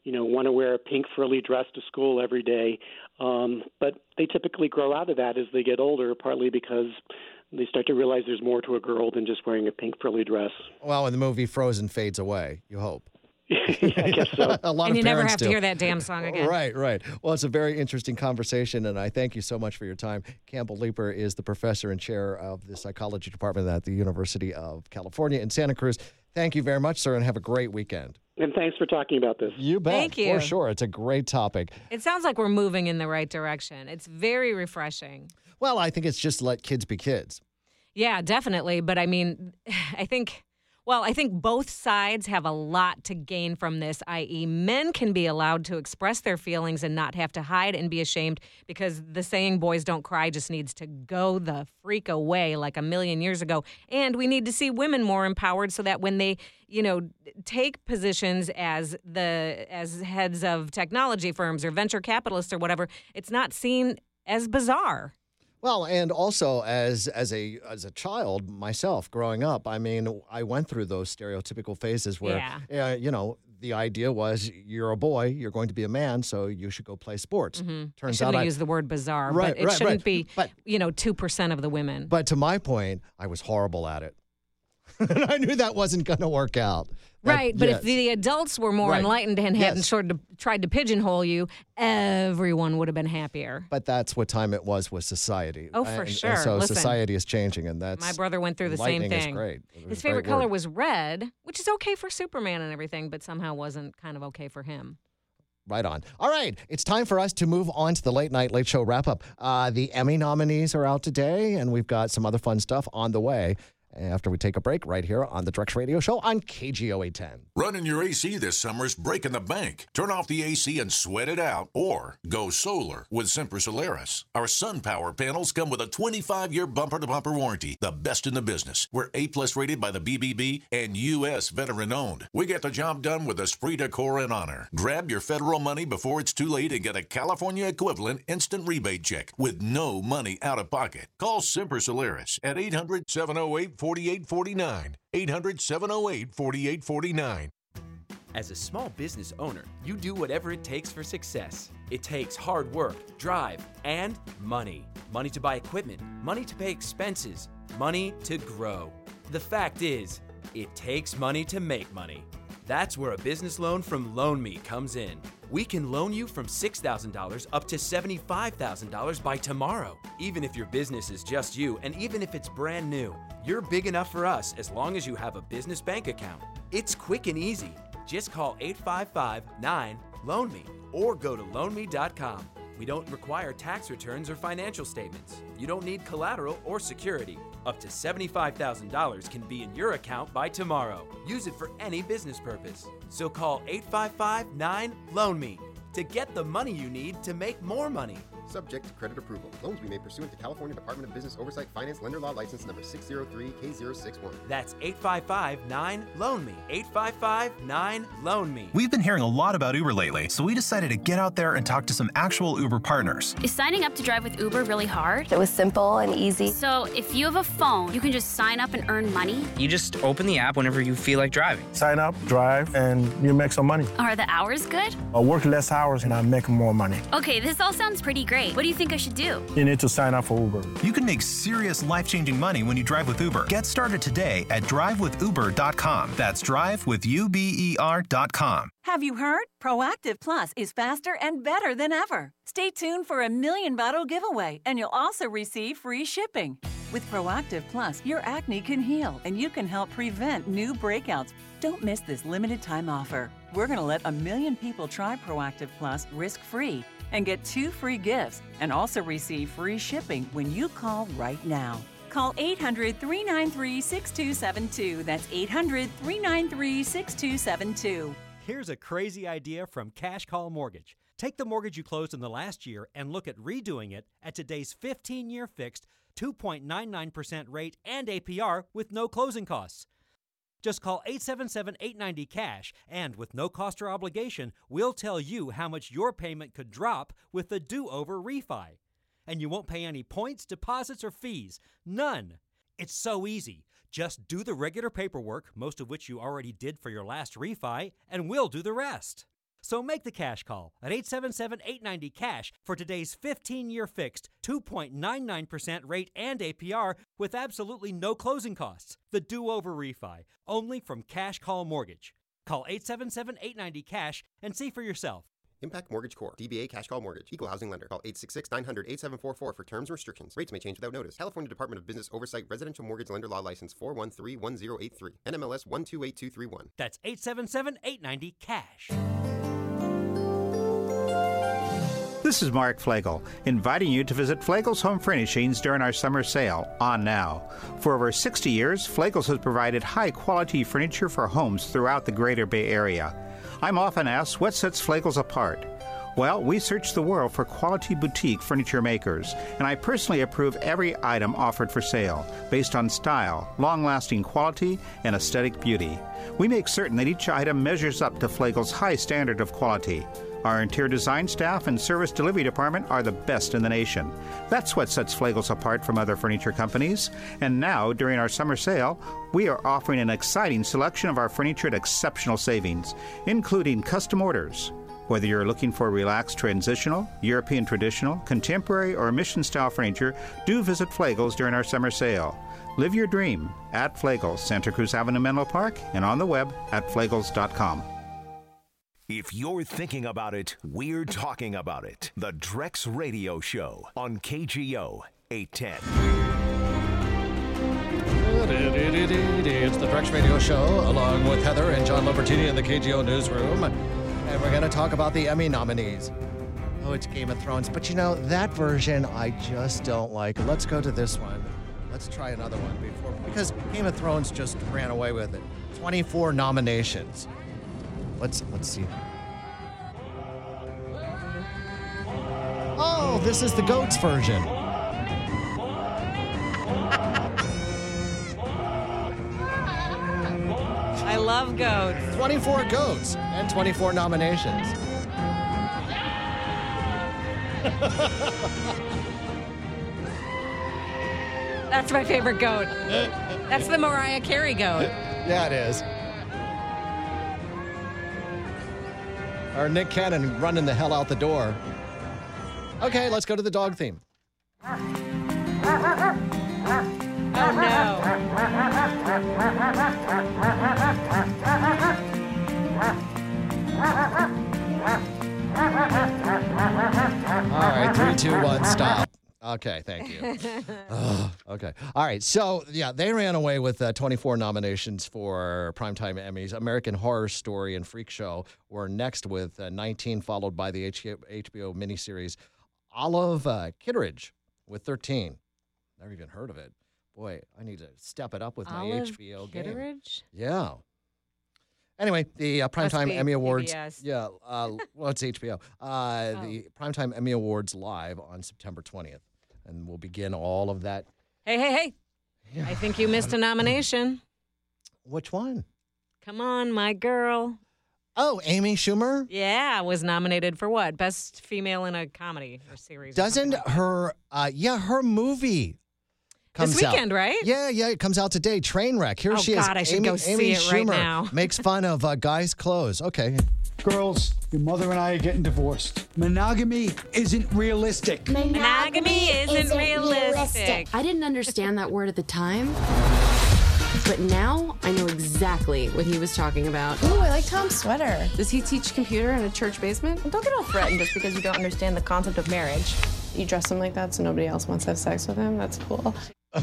you know, want to wear a pink frilly dress to school every day. Um, but they typically grow out of that as they get older, partly because they start to realize there's more to a girl than just wearing a pink frilly dress. Well, when the movie Frozen fades away, you hope. Yeah, I guess so. A lot and of you never parents have to do. hear that damn song again. Right, right. Well, it's a very interesting conversation, and I thank you so much for your time. Campbell Leeper is the professor and chair of the psychology department at the University of California in Santa Cruz. Thank you very much, sir, and have a great weekend. And thanks for talking about this. You bet. Thank you. For sure. It's a great topic. It sounds like we're moving in the right direction. It's very refreshing. Well, I think it's just let kids be kids. Yeah, definitely. But I mean, I think, well, I think both sides have a lot to gain from this, that is, men can be allowed to express their feelings and not have to hide and be ashamed, because the saying, boys don't cry, just needs to go the freak away like a million years ago. And we need to see women more empowered so that when they, you know, take positions as the as heads of technology firms or venture capitalists or whatever, it's not seen as bizarre. Well, and also as as a as a child myself growing up, I mean, I went through those stereotypical phases where, Yeah. uh, you know, the idea was you're a boy, you're going to be a man, so you should go play sports. Mm-hmm. I Turns shouldn't out have I, used the word bizarre, Right, but it right, shouldn't right. be, But- you know, two percent of the women. But to my point, I was horrible at it. I knew that wasn't going to work out. That- Right, but yes. if the adults were more Right. enlightened and hadn't Yes. sort of tried to pigeonhole you, everyone would have been happier. But that's what time it was with society. Oh, for And- sure. And so Listen, society is changing, and that's My brother went through the same enlightening thing. Is great. It was His a great favorite color word. was red, which is okay for Superman and everything, but somehow wasn't kind of okay for him. Right on. All right, it's time for us to move on to the Late Night Late Show wrap-up. Uh, the Emmy nominees are out today, and we've got some other fun stuff on the way after we take a break right here on the Drex Radio Show on K G O eight ten. Running your A C this summer is breaking the bank. Turn off the A C and sweat it out, or go solar with Semper Solaris. Our sun power panels come with a twenty-five year bumper-to-bumper warranty, the best in the business. We're A-plus rated by the B B B and U S veteran-owned. We get the job done with esprit de corps and honor. Grab your federal money before it's too late and get a California equivalent instant rebate check with no money out of pocket. Call Semper Solaris at eight hundred, seven oh eight, four eight four nine. eight hundred, seven oh eight, four eight four nine. As a small business owner, you do whatever it takes for success. It takes hard work, drive, and money. Money to buy equipment, money to pay expenses, money to grow. The fact is, it takes money to make money. That's where a business loan from LoanMe comes in. We can loan you from six thousand dollars up to seventy-five thousand dollars by tomorrow. Even if your business is just you, and even if it's brand new, you're big enough for us as long as you have a business bank account. It's quick and easy. Just call eight five five, nine, loan me or go to loan me dot com. We don't require tax returns or financial statements. You don't need collateral or security. Up to seventy-five thousand dollars can be in your account by tomorrow. Use it for any business purpose. So call eight five five, nine, loan me to get the money you need to make more money. Subject to credit approval. Loans we made pursuant to California Department of Business Oversight Finance Lender Law License number six zero three K zero six one. That's eight five five, nine, loan me. eight five five, nine, loan me. We've been hearing a lot about Uber lately, so we decided to get out there and talk to some actual Uber partners. Is signing up to drive with Uber really hard? It was simple and easy. So if you have a phone, you can just sign up and earn money? You just open the app whenever you feel like driving. Sign up, drive, and you make some money. Are the hours good? I work less hours and I make more money. Okay, this all sounds pretty great. What do you think I should do? You need to sign up for Uber. You can make serious life-changing money when you drive with Uber. Get started today at drive with uber dot com. That's drive with U B E R dot com. Have you heard? Proactive Plus is faster and better than ever. Stay tuned for a million bottle giveaway, and you'll also receive free shipping. With Proactive Plus, your acne can heal, and you can help prevent new breakouts. Don't miss this limited time offer. We're going to let a million people try Proactive Plus risk-free and get two free gifts, and also receive free shipping when you call right now. Call eight hundred, three nine three, six two seven two. That's eight hundred, three nine three, six two seven two. Here's a crazy idea from Cash Call Mortgage. Take the mortgage you closed in the last year and look at redoing it at today's fifteen-year fixed two point nine nine percent rate and A P R with no closing costs. Just call eight seven seven, eight nine zero, cash, and with no cost or obligation, we'll tell you how much your payment could drop with the do-over refi. And you won't pay any points, deposits, or fees. None. It's so easy. Just do the regular paperwork, most of which you already did for your last refi, and we'll do the rest. So make the cash call at eight seven seven, eight nine zero, CASH for today's fifteen-year fixed two point nine nine percent rate and A P R with absolutely no closing costs. The do-over refi, only from Cash Call Mortgage. Call eight seven seven, eight nine zero, CASH and see for yourself. Impact Mortgage Corp. D B A Cash Call Mortgage. Equal Housing Lender. Call eight six six, nine hundred, eighty-seven forty-four for terms and restrictions. Rates may change without notice. California Department of Business Oversight Residential Mortgage Lender Law License four one three one zero eight three. N M L S one two eight two three one. That's eight seven seven, eight nine zero, CASH. This is Mark Flagel, inviting you to visit Flagel's Home Furnishings during our summer sale, on now. For over sixty years, Flagel's has provided high-quality furniture for homes throughout the greater Bay Area. I'm often asked, what sets Flagel's apart? Well, we search the world for quality boutique furniture makers, and I personally approve every item offered for sale, based on style, long-lasting quality, and aesthetic beauty. We make certain that each item measures up to Flagel's high standard of quality. Our interior design staff and service delivery department are the best in the nation. That's what sets Flagel's apart from other furniture companies. And now, during our summer sale, we are offering an exciting selection of our furniture at exceptional savings, including custom orders. Whether you're looking for relaxed transitional, European traditional, contemporary, or mission-style furniture, do visit Flagel's during our summer sale. Live your dream at Flagel's, Santa Cruz Avenue, Menlo Park, and on the web at flagels dot com. If you're thinking about it, we're talking about it. The Drex Radio Show on K G O eight ten. It's the Drex Radio Show, along with Heather and John Libertini in the K G O newsroom. And we're going to talk about the Emmy nominees. Oh, it's Game of Thrones. But you know, that version I just don't like. Let's go to this one. Let's try another one before, because Game of Thrones just ran away with it. twenty-four nominations. Let's let's see. Oh, this is the goats version. I love goats. twenty-four goats and twenty-four nominations. That's my favorite goat. That's the Mariah Carey goat. Yeah, it is. Or Nick Cannon running the hell out the door. Okay, let's go to the dog theme. Oh, no. All right, three, two, one, stop. Okay, thank you. Ugh, okay. All right, so, yeah, they ran away with uh, twenty-four nominations for Primetime Emmys. American Horror Story and Freak Show were next with uh, nineteen, followed by the H B O miniseries Olive uh, Kitteridge with thirteen. Never even heard of it. Boy, I need to step it up with my Olive H B O Kitteridge? game. Yeah. Anyway, the uh, Primetime be Emmy Awards. P B S. Yeah, uh, well, it's H B O. Uh, Oh. The Primetime Emmy Awards live on September twentieth. And we'll begin all of that. Hey, hey, hey. Yeah. I think you missed a nomination. Which one? Come on, my girl. Oh, Amy Schumer? Yeah, was nominated for what? Best female in a comedy or series. or Doesn't something like that. her, uh, yeah, her movie comes This weekend, out. right? Yeah, yeah, it comes out today. Trainwreck. Here Oh, she God, is. I should Amy, go see Amy it Schumer right now. makes fun of uh, guys' clothes. Okay. Girls, your mother and I are getting divorced. Monogamy isn't realistic. Monogamy isn't realistic. I didn't understand that word at the time, but now I know exactly what he was talking about. Ooh, I like Tom's sweater. Does he teach computer in a church basement? Don't get all threatened just because you don't understand the concept of marriage. You dress him like that so nobody else wants to have sex with him? That's cool.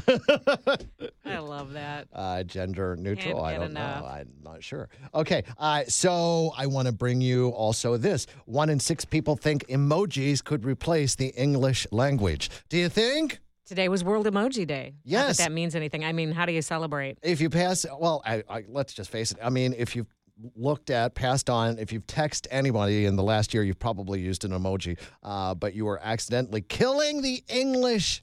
I love that. Uh, gender neutral. Can't I get don't enough. know. I'm not sure. Okay. Uh, so I want to bring you also this. One in six people think emojis could replace the English language. Do you think? Today was World Emoji Day. Not Yes. that that means anything. I mean, how do you celebrate? If you pass, well, I, I, let's just face it. I mean, if you've looked at, passed on, if you've texted anybody in the last year, you've probably used an emoji, uh, but you were accidentally killing the English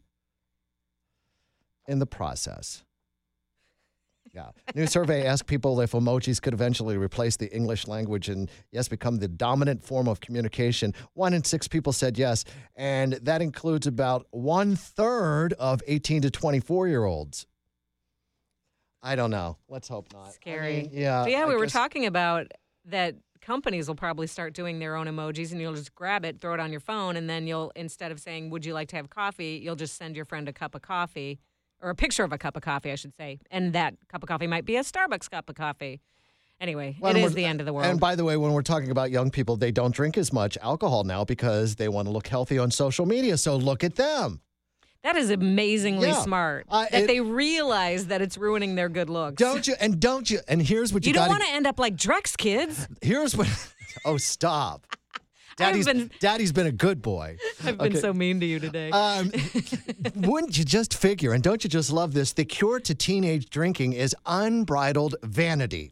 in the process. Yeah. New survey asked people if emojis could eventually replace the English language and, yes, become the dominant form of communication. One in six people said yes, and that includes about one third of eighteen to twenty-four year olds. I don't know. Let's hope not. Scary. I mean, yeah. So yeah, I we were guess- talking about that companies will probably start doing their own emojis, and you'll just grab it, throw it on your phone, and then you'll, instead of saying, would you like to have coffee, you'll just send your friend a cup of coffee, or a picture of a cup of coffee, I should say. And that cup of coffee might be a Starbucks cup of coffee. Anyway, Well, it and is we're- the end of the world. And by the way, when we're talking about young people, they don't drink as much alcohol now because they want to look healthy on social media. So look at them. That is amazingly Yeah. smart. Uh, that it- they realize that it's ruining their good looks. Don't you? And don't you? And here's what you, You don't got want to end up like Drex kids. Here's what. Oh, stop. I've Daddy's been- Daddy's been a good boy. I've been Okay. so mean to you today. Um, wouldn't you just figure, and don't you just love this? The cure to teenage drinking is unbridled vanity.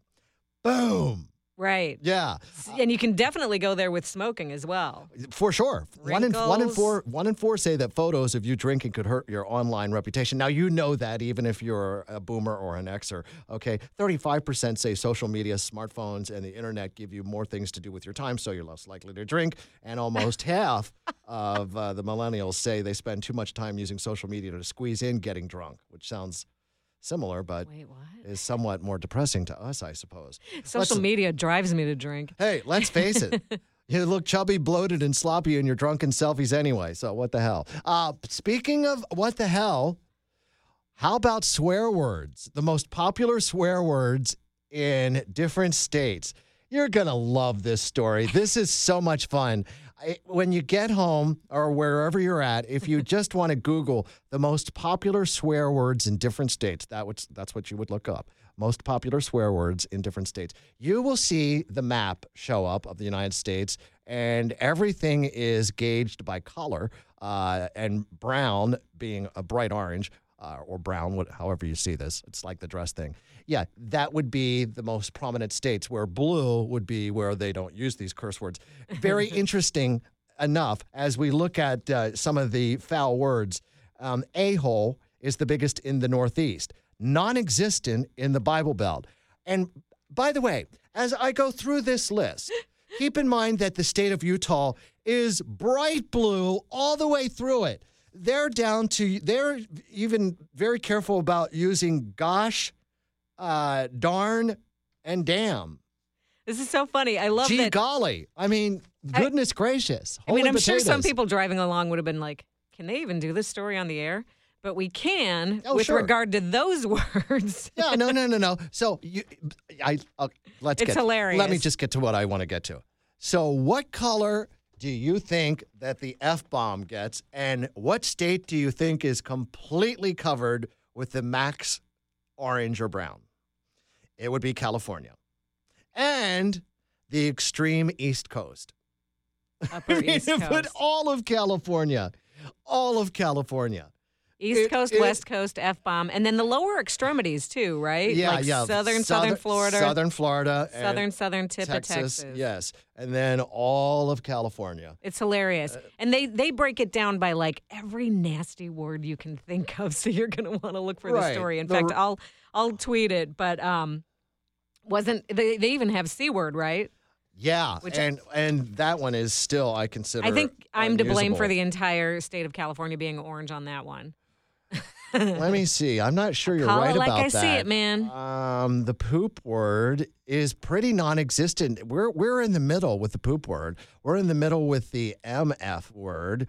Boom. Right. Yeah. And you can definitely go there with smoking as well. For sure. One in, one in Wrinkles. four one in four say that photos of you drinking could hurt your online reputation. Now, you know that even if you're a boomer or an Xer, okay? thirty-five percent say social media, smartphones, and the internet give you more things to do with your time, so you're less likely to drink. And almost half of uh, the millennials say they spend too much time using social media to squeeze in getting drunk, which sounds similar, but is somewhat more depressing to us, I suppose. Social Let's- media drives me to drink. Hey, let's face it. You look chubby, bloated, and sloppy in your drunken selfies anyway, so what the hell? Uh, speaking of what the hell, how about swear words? The most popular swear words in different states. You're going to love this story. This is so much fun. I, when you get home or wherever you're at, if you just want to Google the most popular swear words in different states, that would, that's what you would look up. Most popular swear words in different states. You will see the map show up of the United States, and everything is gauged by color, uh, and brown being a bright orange, uh, or brown, what, however you see this. It's like the dress thing. Yeah, that would be the most prominent states, where blue would be where they don't use these curse words. Very interesting enough, as we look at uh, some of the foul words, um, a-hole is the biggest in the Northeast, non-existent in the Bible Belt. And by the way, as I go through this list, keep in mind that the state of Utah is bright blue all the way through it. They're down to, they're even very careful about using gosh, uh, darn, and damn. This is so funny. I love Gee that. golly. I mean, goodness gracious. I mean, Holy I'm sure some potatoes. people driving along would have been like, can they even do this story on the air? But we can Oh, with sure. regard to those words. Yeah, no, no, no, no. So you, I, uh, let's It's get. hilarious. Let me just get to what I want to get to. So, what color do you think that the F bomb gets, and what state do you think is completely covered with the max orange or brown? It would be California, and the extreme East Coast. Upper I mean, East But Coast. all of California, all of California. East It- Coast, it- West Coast, F-bomb, and then the lower extremities too, right? Yeah, like yeah. Southern, southern Florida. Southern Florida. and Southern, southern tip Texas, of Texas. Yes. And then all of California. It's hilarious. And they, they break it down by like every nasty word you can think of. So you're going to want to look for Right. the story. In The fact, r- I'll I'll tweet it, but um wasn't they, they even have C word, right? Yeah. Which- and and that one is still, I consider. I think I'm to blame for unusable. the entire state of California being orange on that one. Let me see. I'm not sure you're Call it right like about I that. see it, man. Um, the poop word is pretty non-existent. We're we're in the middle with the poop word. We're in the middle with the M F word.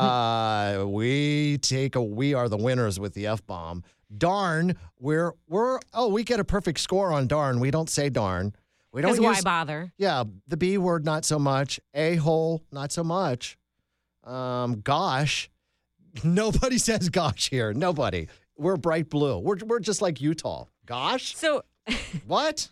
uh, we take a. We are the winners with the F bomb. Darn. We're we're. Oh, we get a perfect score on darn. We don't say darn. We don't Because why use. bother? Yeah, the B word not so much. A hole not so much. Um, gosh. Nobody says gosh here. Nobody. We're bright blue. We're we're just like Utah. Gosh? So What?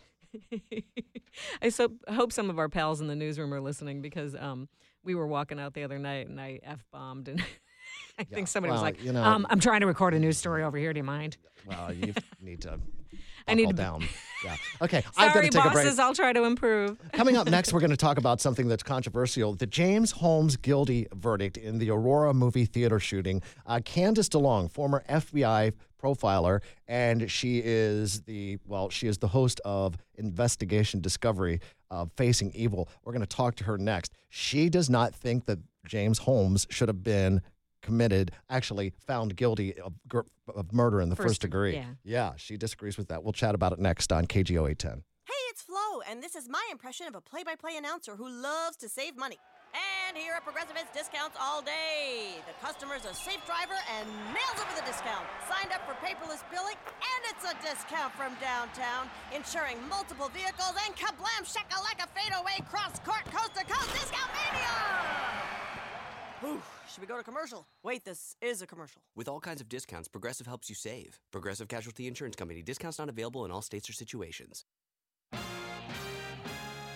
I so hope some of our pals in the newsroom are listening because um we were walking out the other night and I F bombed and I think somebody was well, like, you know- um, I'm trying to record a news story over here. Do you mind? Well, you need to I need buckle to down. Yeah. Okay. I've got Sorry, to take a break. bosses. I'll try to improve. Coming up next, we're going to talk about something that's controversial. The James Holmes guilty verdict in the Aurora movie theater shooting. Uh, Candace DeLong, former F B I profiler, and she is the, well, she is the host of Investigation Discovery of Facing Evil. We're going to talk to her next. She does not think that James Holmes should have been committed, actually found guilty of, gr- of murder in the first, First- degree. yeah. Yeah, she disagrees with that. We'll chat about it next on K G O eight ten. Hey, it's Flo. Hello, and this is my impression of a play-by-play announcer who loves to save money. And here at Progressive, it's discounts all day. The customer's a safe driver and nails it with a discount. Signed up for paperless billing, and it's a discount from downtown. Insuring multiple vehicles and kablam shakalaka fadeaway cross-court coast-to-coast discount mania! Whew, should we go to commercial? Wait, this is a commercial. With all kinds of discounts, Progressive helps you save. Progressive Casualty Insurance Company. Discounts not available in all states or situations.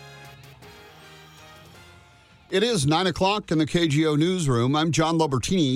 It is nine o'clock in the K G O newsroom. I'm John Lobertini.